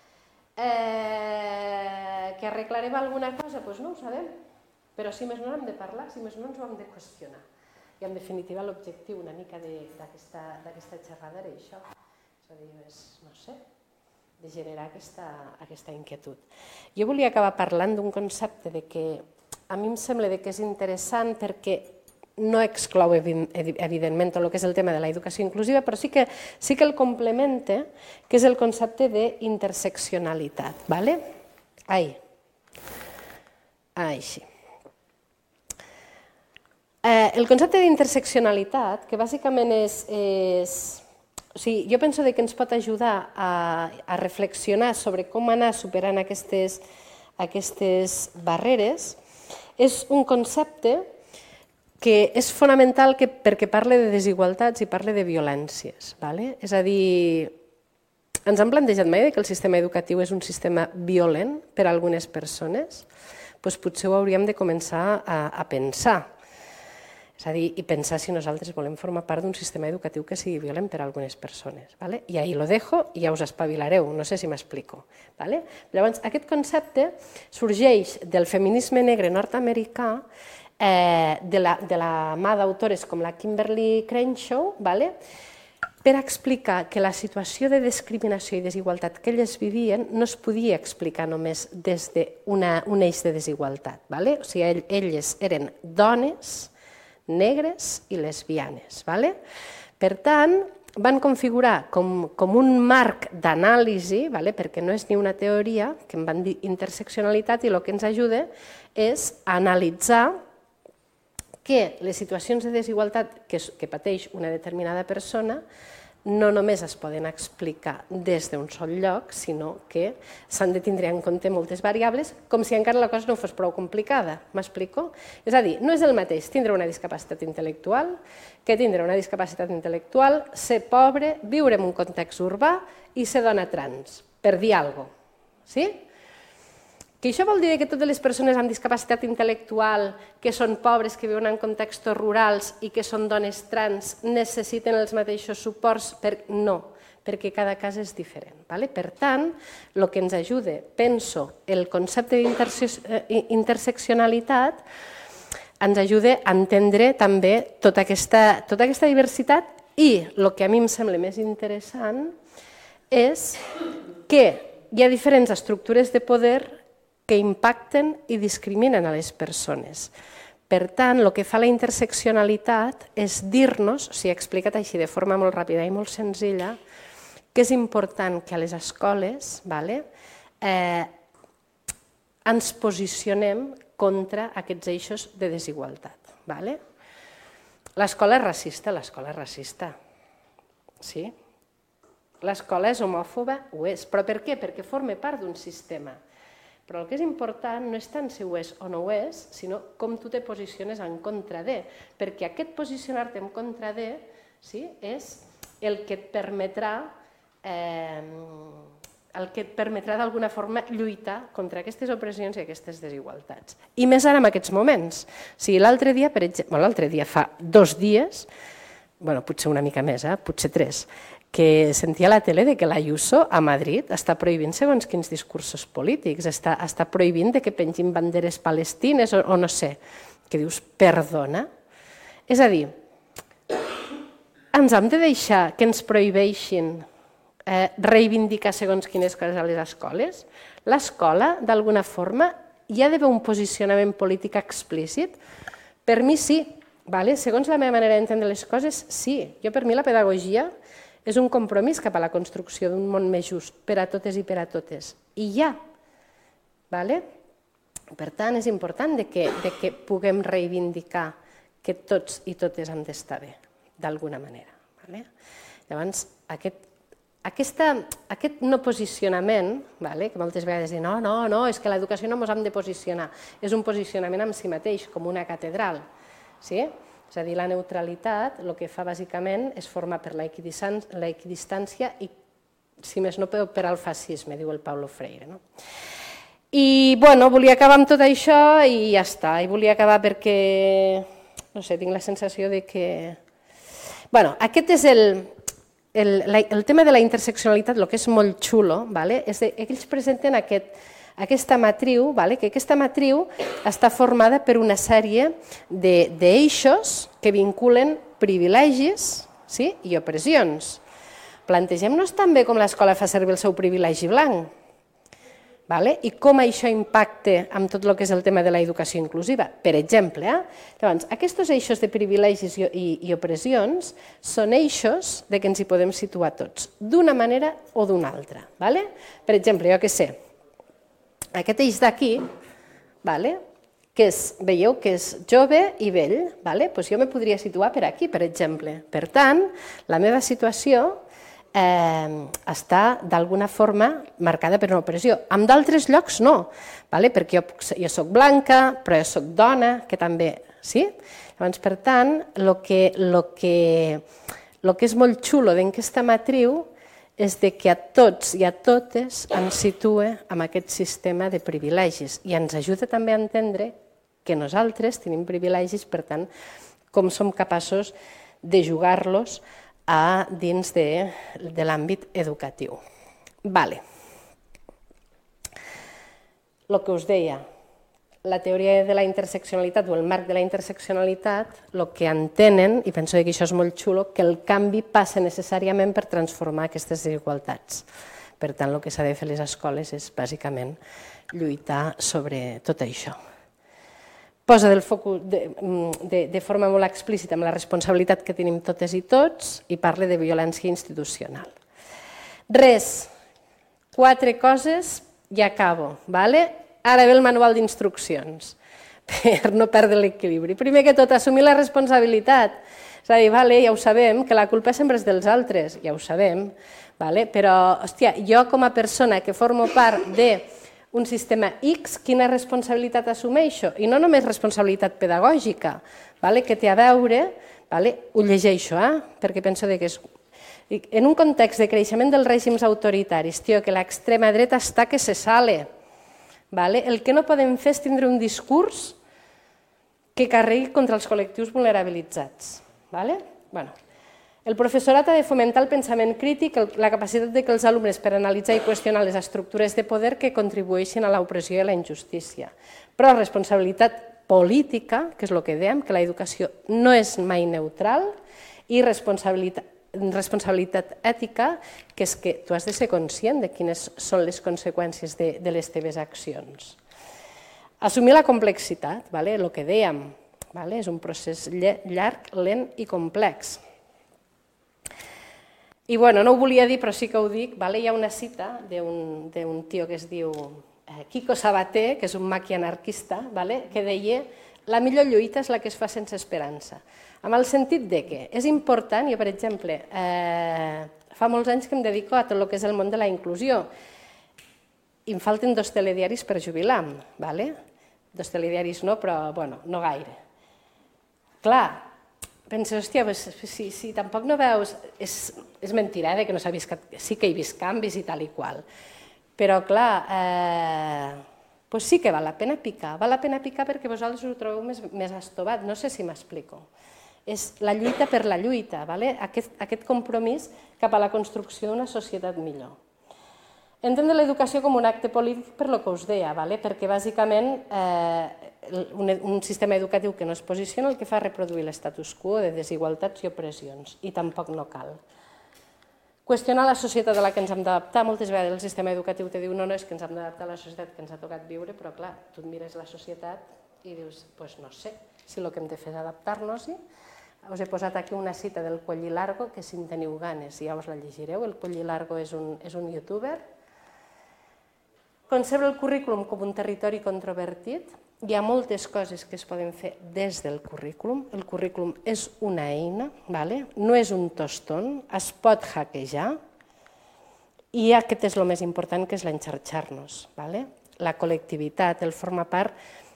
Que arreglarem alguna cosa? Doncs no ho sabem, però si més no n'hem de parlar, si més no ens ho hem de qüestionar. I en definitiva l'objectiu una mica d'aquesta xerrada era això, és a dir, no sé, de generar aquesta inquietud. Jo volia acabar parlant d'un concepte que a mi em sembla que és interessant perquè no exclou evidentment tot el que és el tema de l'educació inclusiva, però sí que el complementa, que és el concepte d'interseccionalitat. Així. El concepte d'interseccionalitat, que bàsicament és... O sigui, jo penso que ens pot ajudar a reflexionar sobre com anar superant aquestes barreres, és un concepte que és fonamental perquè parla de desigualtats i parla de violències. És a dir, ens han plantejat mai que el sistema educatiu és un sistema violent per a algunes persones? Doncs potser ho hauríem de començar a pensar. És a dir, i pensar si nosaltres volem formar part d'un sistema educatiu que sigui violent per a algunes persones. I ahí lo dejo i ja us espavilareu, no sé si m'explico. Llavors, aquest concepte sorgeix del feminisme negre nord-americà, de la mà d'autores com la Kimberly Crenshaw, per explicar que la situació de discriminació i desigualtat que elles vivien no es podia explicar només des d'un eix de desigualtat. O sigui, elles eren dones negres i lesbianes. Per tant, van configurar com un marc d'anàlisi, perquè no és ni una teoria, que en van dir interseccionalitat, i el que ens ajuda és a analitzar que les situacions de desigualtat que pateix una determinada persona no només es poden explicar des d'un sol lloc, sinó que s'han de tindre en compte moltes variables, com si encara la cosa no fos prou complicada. M'explico? És a dir, no és el mateix tindre una discapacitat intel·lectual que tindre una discapacitat intel·lectual, ser pobre, viure en un context urbà i ser dona trans, per dir alguna cosa. Sí? Que això vol dir que totes les persones amb discapacitat intel·lectual, que són pobres, que viuen en contextos rurals i que són dones trans, necessiten els mateixos suports? No, perquè cada cas és diferent. Per tant, el que ens ajuda, penso, el concepte d'interseccionalitat, ens ajuda a entendre també tota aquesta diversitat i el que a mi em sembla més interessant és que hi ha diferents estructures de poder que impacten i discriminen a les persones. Per tant, el que fa la interseccionalitat és dir-nos, o sigui, explicat així de forma molt ràpida i molt senzilla, que és important que a les escoles ens posicionem contra aquests eixos de desigualtat. L'escola és racista. Sí? L'escola és homòfoba? Ho és. Però per què? Perquè forma part d'un sistema. Però el que és important no és tant si ho és o no ho és, sinó com tu te posiciones en contra de, perquè aquest posicionar-te en contra de és el que et permetrà d'alguna forma lluitar contra aquestes opressions i aquestes desigualtats. I més ara en aquests moments. L'altre dia, per exemple, fa 2 dies, potser una mica més, potser 3, que sentia a la tele que l'Ayuso a Madrid està prohibint segons quins discursos polítics, està prohibint que pengin banderes palestines o no sé, que dius, perdona? És a dir, ens hem de deixar que ens prohibeixin reivindicar segons quines coses a les escoles? L'escola, d'alguna forma, hi ha d'haver un posicionament polític explícit? Per mi sí, segons la meva manera d'entendre les coses, sí. Per mi la pedagogia és un compromís cap a la construcció d'un món més just per a totes i per a totes. I ja. Per tant, és important que puguem reivindicar que tots i totes hem d'estar bé, d'alguna manera. Llavors, aquest no posicionament, que moltes vegades diuen no, és que l'educació no ens hem de posicionar, és un posicionament en si mateix, com una catedral. És a dir, la neutralitat el que fa bàsicament és formar per l'equidistància i, si més no, per al fascisme, diu el Paulo Freire. I volia acabar amb tot això i ja està. I volia acabar perquè, no sé, tinc la sensació que... Aquest és el tema de la interseccionalitat, el que és molt xulo, és que ells presenten aquesta matriu, que aquesta matriu està formada per una sèrie d'eixos que vinculen privilegis i opressions. Plantegem-nos també com l'escola fa servir el seu privilegi blanc i com això impacta amb tot el que és el tema de l'educació inclusiva. Per exemple, aquests eixos de privilegis i opressions són eixos que ens hi podem situar tots, d'una manera o d'una altra. Per exemple, jo què sé, aquest eix d'aquí, veieu que és jove i vell, jo me podria situar per aquí, per exemple. Per tant, la meva situació està d'alguna forma marcada per una opressió. En d'altres llocs no, perquè jo soc blanca, però jo soc dona, que també, sí? Llavors, per tant, el que és molt xulo d'aquesta matriu és que a tots i a totes ens situa en aquest sistema de privilegis i ens ajuda també a entendre que nosaltres tenim privilegis, per tant, com som capaços de jugar-los dins de l'àmbit educatiu. El que us deia, la teoria de la interseccionalitat o el marc de la interseccionalitat, el que entenen, i penso que això és molt xulo, que el canvi passa necessàriament per transformar aquestes desigualtats. Per tant, el que s'ha de fer a les escoles és, bàsicament, lluitar sobre tot això. Posa el focus de forma molt explícita amb la responsabilitat que tenim totes i tots i parla de violència institucional. 4 coses i acabo. Ara ve el manual d'instruccions per no perdre l'equilibri. Primer que tot, assumir la responsabilitat. És a dir, ja ho sabem, que la culpa sempre és dels altres, ja ho sabem, però, hòstia, jo com a persona que formo part d'un sistema X, quina responsabilitat assumeixo? I no només responsabilitat pedagògica, que té a veure, ho llegeixo, perquè penso que és... En un context de creixement dels règims autoritaris, que l'extrema dreta està que se sale, El que no podem fer és tindre un discurs que carregui contra els col·lectius vulnerabilitzats. El professorat ha de fomentar el pensament crític, la capacitat de que els alumnes per analitzar i qüestionar les estructures de poder que contribueixin a l'opressió i a la injustícia. Però la responsabilitat política, que és el que dèiem, que l'educació no és mai neutral, i responsabilitat ètica, que és que tu has de ser conscient de quines són les conseqüències de les teves accions. Assumir la complexitat, el que dèiem, és un procés llarg, lent i complex. I no ho volia dir, però sí que ho dic, hi ha una cita d'un tio que es diu Quico Sabater, que és un maqui anarquista, que deia la millor lluita és la que es fa sense esperança. Amb el sentit que és important, jo per exemple, fa molts anys que em dedico a tot el que és el món de la inclusió i em falten 2 telediaris per jubilar, 2 telediaris no, però no gaire. Clar, penses, hòstia, si tampoc no veus... És mentira que no s'ha vist... Sí que he vist canvis i tal i qual. Però, clar, sí que val la pena picar. Val la pena picar perquè vosaltres ho trobeu més estovat. No sé si m'explico. És la lluita per la lluita, aquest compromís cap a la construcció d'una societat millor. Entendre l'educació com un acte polític per lo que us deia, perquè bàsicament un sistema educatiu que no es posiciona el que fa reproduir l'estatus quo de desigualtats i opressions, i tampoc no cal. Qüestionar la societat a la que ens hem d'adaptar. Moltes vegades el sistema educatiu te diu no, és que ens hem d'adaptar a la societat que ens ha tocat viure, però clar, tu et mires la societat i dius, doncs no sé, si el que hem de fer és adaptar-nos-hi. Us he posat aquí una cita del Cuelli Largo, que si en teniu ganes ja us la llegireu. El Cuelli Largo és un youtuber. Concebre el currículum com un territori controvertit. Hi ha moltes coses que es poden fer des del currículum. El currículum és una eina, no és un toston, es pot hackejar, i aquest és el més important, que és l'enxarxar-nos. La col·lectivitat, el formar part,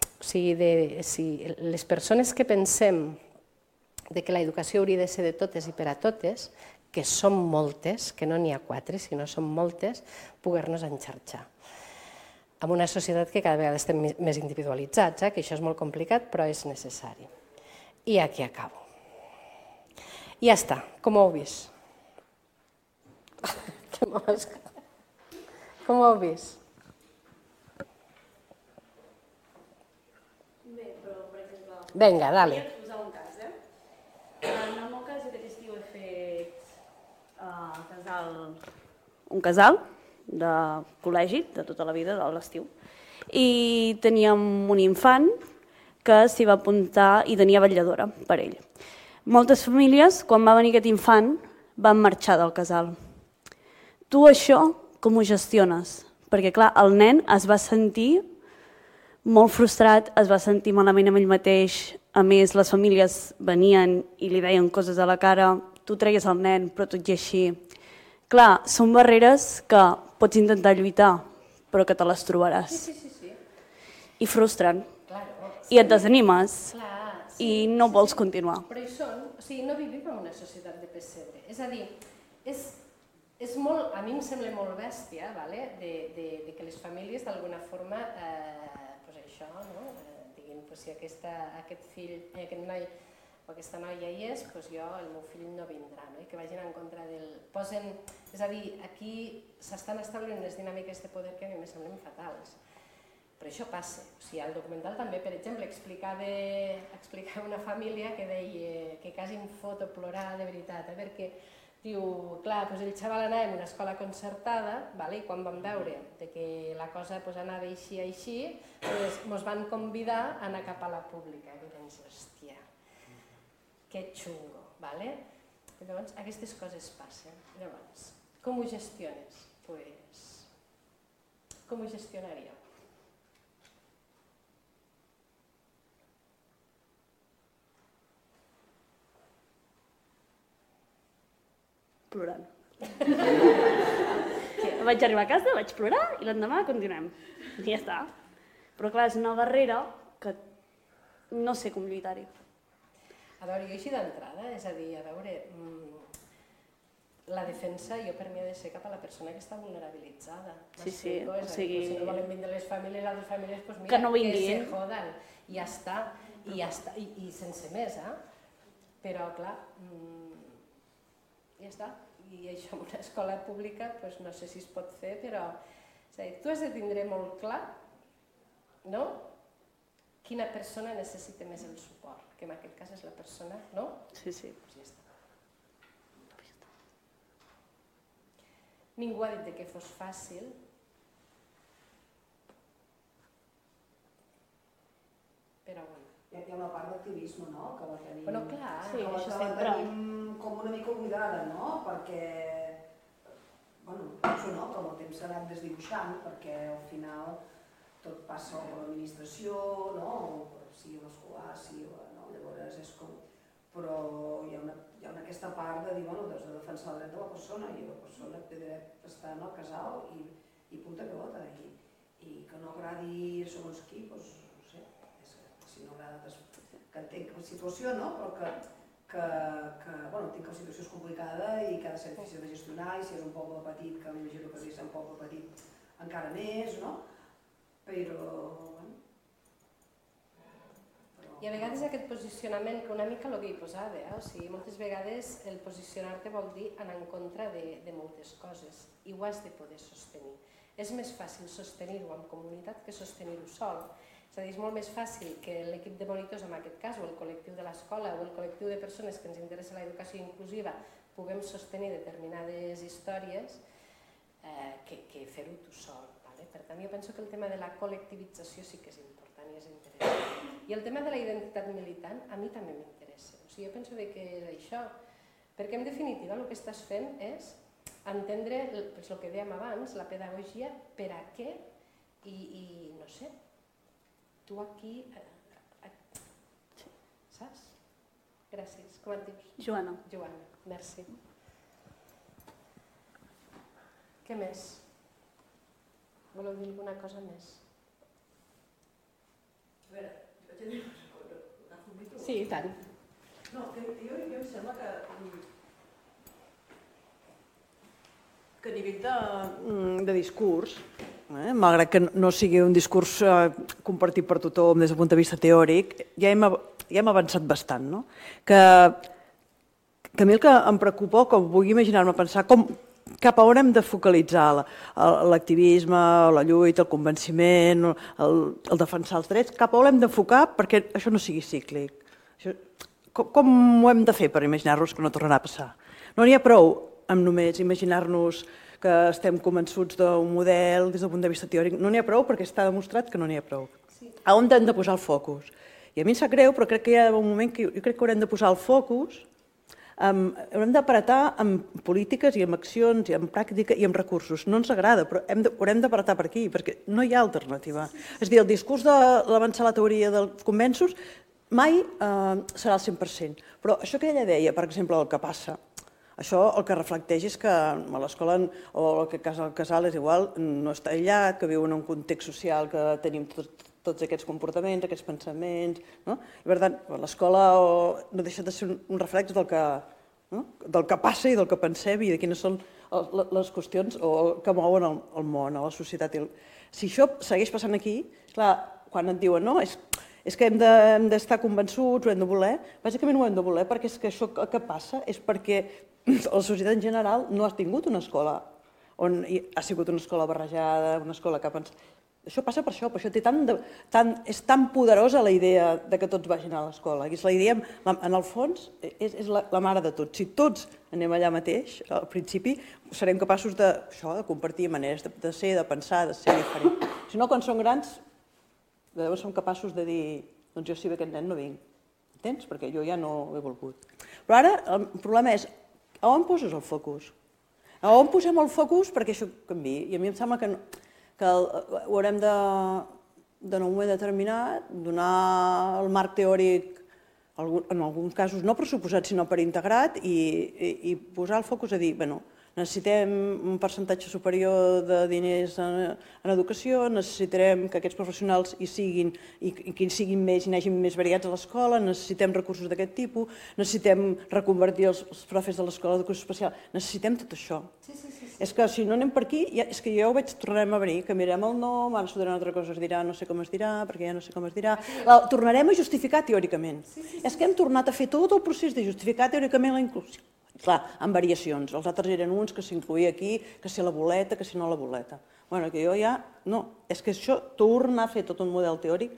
les persones que pensem que l'educació hauria de ser de totes i per a totes, que som moltes, que no n'hi ha 4, sinó som moltes, poder-nos enxarxar. En una societat que cada vegada estem més individualitzats, que això és molt complicat, però és necessari. I aquí acabo. I ja està, com ho heu vist? Com ho heu vist? Bé, però, per exemple... Vinga, dale. Volia posar un cas, En el meu cas, aquest estiu he fet un casal de col·legi, de tota la vida, de l'estiu, i teníem un infant que s'hi va apuntar i tenia vetlladora per ell. Moltes famílies, quan va venir aquest infant, van marxar del casal. Tu això com ho gestiones? Perquè, clar, el nen es va sentir molt frustrat, es va sentir malament amb ell mateix, a més les famílies venien i li deien coses a la cara, tu treies el nen, però tot i així. Clar, són barreres que pots intentar lluitar, però que te les trobaràs. Sí. I frustren. I et desanimes. I no vols continuar. Però no vivim en una societat de pessebre. És a dir, a mi em sembla molt bèstia que les famílies d'alguna forma, diguin, si aquest fill, aquest noi o aquesta noia hi és, jo, el meu fill no vindrà, que vagin en contra del... És a dir, aquí s'estan establint unes dinàmiques de poder que a mi em semblen fatals. Però això passa. Al documental també, per exemple, explicava una família que deia que quasi em fot a plorar de veritat, perquè diu, clar, el xaval anava en una escola concertada i quan vam veure que la cosa anava així, ens van convidar a anar cap a la pública. I penso, hòstia, que xungo, Llavors, aquestes coses passen. Llavors, com ho gestiones? Com ho gestionaríeu? Plorant. Vaig arribar a casa, vaig plorar i l'endemà continuem. I ja està. Però clar, és una barrera que no sé com lluitar-hi. A veure, jo així d'entrada, és a dir, la defensa jo per mi ha de ser cap a la persona que està vulnerabilitzada. Sí, sí, o sigui... Si no volen vindre les famílies, altres famílies, doncs mira, que no vinguin. Que se jodan, i ja està, i sense més, Però, clar, ja està. I això en una escola pública, doncs no sé si es pot fer, però tu has de tindre molt clar, no?, quina persona necessita més el suport, que en aquest cas és la persona, no? Sí, sí. Doncs ja està. Ningú ha dit que fos fàcil. Però bueno. Hi ha una part d'activisme, no?, que la tenim... Bueno, clar, sí, això que sempre. la tenim com una mica oblidada, no?, perquè... Bueno, penso, no?, que amb el temps s'ha anat desdibuixant, perquè al final tot passa per l'administració, no?, sigui l'escolar, sigui... No? Llavors és com... Però hi ha aquesta part de dir, bueno, de defensar el dret de la persona, i la persona té dret a estar en el casal i punta pelota, i que no agradi segons qui, doncs, no sé, si no agrada que entenc la situació, no?, però que bueno, entenc que la situació és complicada i que ha de ser difícil de gestionar, i si és un poble petit, que m'imagino que si és un poble petit encara més, no?, però... I a vegades aquest posicionament, que una mica el que hi posava, o sigui, moltes vegades el posicionar-te vol dir anar en contra de moltes coses i ho has de poder sostenir. És més fàcil sostenir-ho en comunitat que sostenir-ho sol. És a dir, és molt més fàcil que l'equip de monitors, en aquest cas, o el col·lectiu de l'escola, o el col·lectiu de persones que ens interessa l'educació inclusiva, puguem sostenir determinades històries que fer-ho tu sol. Per tant, jo penso que el tema de la col·lectivització sí que és important i és interessant. I el tema de la identitat militant a mi també m'interessa. O sigui, jo penso que és això, perquè en definitiva el que estàs fent és entendre el que dèiem abans, la pedagogia, per a què, i no sé, tu aquí... Saps? Gràcies. Com et dius? Joana. Joana, merci. Què més? Voleu dir alguna cosa més? A veure, jo vaig a dir una cosa, agafo el micro? Sí, i tant. No, jo em sembla que a nivell de discurs, malgrat que no sigui un discurs compartit per tothom des del punt de vista teòric, ja hem avançat bastant, no? Que a mi el que em preocupa, com vull imaginar-me pensar, cap a on hem de focalitzar l'activisme, la lluita, el convenciment, el defensar els drets, cap a on hem d'enfocar perquè això no sigui cíclic. Com ho hem de fer per imaginar-nos que no tornarà a passar? No n'hi ha prou amb només imaginar-nos que estem convençuts d'un model des del punt de vista teòric. No n'hi ha prou perquè està demostrat que no n'hi ha prou. A on hem de posar el focus? I a mi em sap greu, però crec que hi ha un moment que jo crec que haurem de posar el focus, haurem d'apretar amb polítiques i amb accions i amb pràctica i amb recursos. No ens agrada, però haurem d'apretar per aquí, perquè no hi ha alternativa. És a dir, el discurs de l'avançar la teoria dels convenços mai serà el 100%. Però això que ella deia, per exemple, el que passa, això el que reflecteix és que a l'escola o el casal és igual, no està aïllat, que viu en un context social que tenim tots aquests comportaments, aquests pensaments. I per tant, l'escola no deixa de ser un reflex del que passa i del que pensem i de quines són les qüestions que mouen el món, la societat. Si això segueix passant aquí, clar, quan et diuen no, és que hem d'estar convençuts, ho hem de voler, bàsicament ho hem de voler perquè és que això que passa és perquè la societat en general no ha tingut una escola on ha sigut una escola barrejada, una escola que ha pensat... Això passa per això és tan poderosa la idea de que tots vagin a l'escola. La idea, en el fons, és la mare de tots. Si tots anem allà mateix, al principi, serem capaços de compartir maneres de ser, de pensar, de ser diferent. Si no, quan som grans, som capaços de dir, doncs jo si ve aquest nen no vinc. Entens? Perquè jo ja no ho he volgut. Però ara el problema és, a on poses el focus? A on posem el focus perquè això canviï? I a mi em sembla que ho haurem de, en un moment determinat, donar el marc teòric, en alguns casos no pressuposat, sinó per integrat, i posar el focus a dir, bueno, necessitem un percentatge superior de diners en educació, necessitarem que aquests professionals hi siguin i que hi siguin més i n'hagin més variats a l'escola, necessitem recursos d'aquest tipus, necessitem reconvertir els profes de l'escola d'educació especial, necessitem tot això. És que si no anem per aquí, és que ja ho veig, tornarem a venir, canviarem el nom, ara s'ho dirà una altra cosa, es dirà no sé com es dirà, perquè ja no sé com es dirà. Tornarem a justificar teòricament. És que hem tornat a fer tot el procés de justificar teòricament la inclusió. Clar, amb variacions. Els altres eren uns que s'incluïa aquí, que si la boleta, que si no la boleta. Bueno, que jo ja... No, és que això, tornar a fer tot un model teòric,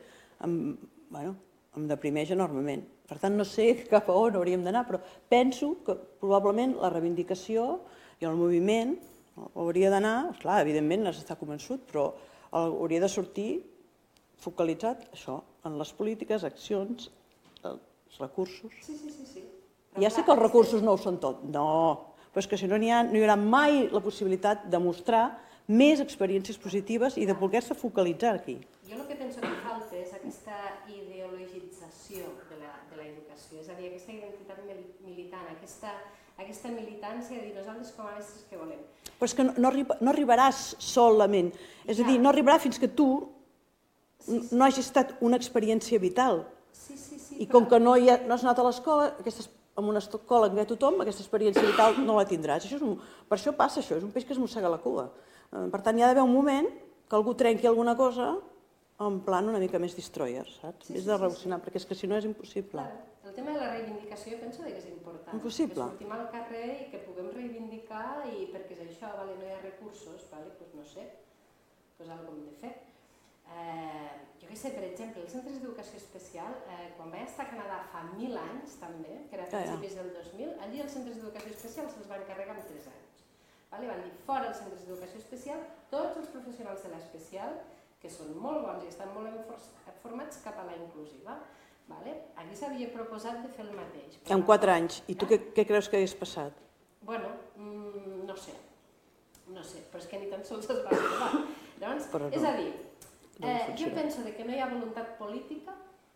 em deprimeix enormement. Per tant, no sé cap a on hauríem d'anar, però penso que probablement la reivindicació i el moviment hauria d'anar, clar, evidentment has d'estar convençut, però hauria de sortir focalitzat això, en les polítiques, accions, els recursos. Sí. Ja sé que els recursos no ho són tot, no, però és que si no hi haurà mai la possibilitat de mostrar més experiències positives i de poder-se focalitzar aquí. Jo el que penso que falta és aquesta ideologització de l'educació, és a dir, aquesta identitat militant, aquesta militància de dir nosaltres com a mestres què volem. Però és que no arribaràs solament, és a dir, no arribarà fins que tu no hagis estat una experiència vital. I com que no has anat a l'escola, en una escola en què tothom, aquesta experiència vital no la tindràs. Per això passa això, és un peix que es mossega la cua. Per tant, hi ha d'haver un moment que algú trenqui alguna cosa en plan una mica més destroyer, saps? Més de revolucionar, perquè és que si no és impossible. El tema de la reivindicació jo penso que és important. Impossible. Que sortim al carrer i que puguem reivindicar i perquè és això, no hi ha recursos, doncs no sé, alguna cosa hem de fer. Jo què sé, per exemple, els centres d'educació especial, quan vaig estar a Canadà fa 1000 anys també, que era a principis del 2000, allí els centres d'educació especial se'ls van encarregar en 3 anys. Van dir, fora els centres d'educació especial, tots els professionals de l'especial, que són molt bons i estan molt ben formats cap a la inclusiva. Aquí s'havia proposat de fer el mateix. En 4 anys. I tu què creus que hagués passat? Bueno, no sé, però és que ni tan sols es va aprovar. Llavors, és a dir, jo penso que no hi ha voluntat política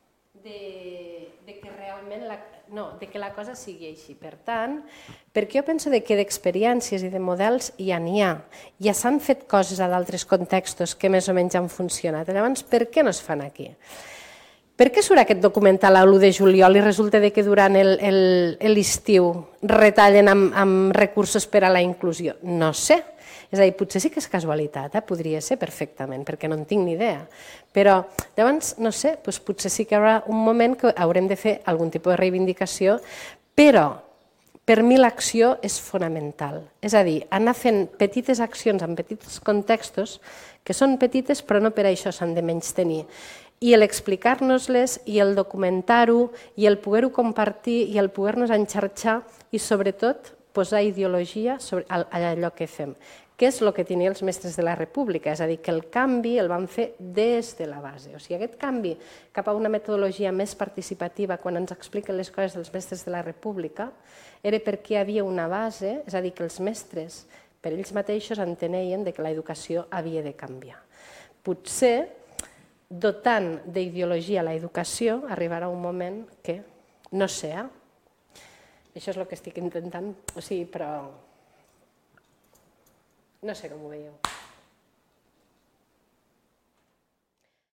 de que realment la cosa sigui així. Per tant, perquè jo penso que d'experiències i de models ja n'hi ha. Ja s'han fet coses a d'altres contextos que més o menys han funcionat. Llavors, per què no es fan aquí? Per què surt aquest documental a l'1 de juliol i resulta que durant l'estiu retallen amb recursos per a la inclusió? No sé. És a dir, potser sí que és casualitat, podria ser perfectament, perquè no en tinc ni idea. Però llavors, no sé, potser sí que hi haurà un moment que haurem de fer algun tipus de reivindicació, però per mi l'acció és fonamental. És a dir, anar fent petites accions en petits contextos, que són petites però no per això s'han de menystenir. I l'explicar-nos-les, i el documentar-ho, i el poder-ho compartir, i el poder-nos enxarxar, i sobretot posar ideologia sobre allò que fem, que és el que tenien els mestres de la República, és a dir, que el canvi el van fer des de la base. O sigui, aquest canvi cap a una metodologia més participativa, quan ens expliquen les coses dels mestres de la República, era perquè hi havia una base, és a dir, que els mestres per ells mateixos entenien que l'educació havia de canviar. Potser, dotant d'ideologia a l'educació, arribarà un moment que, no sé, això és el que estic intentant, però no sé com ho veieu.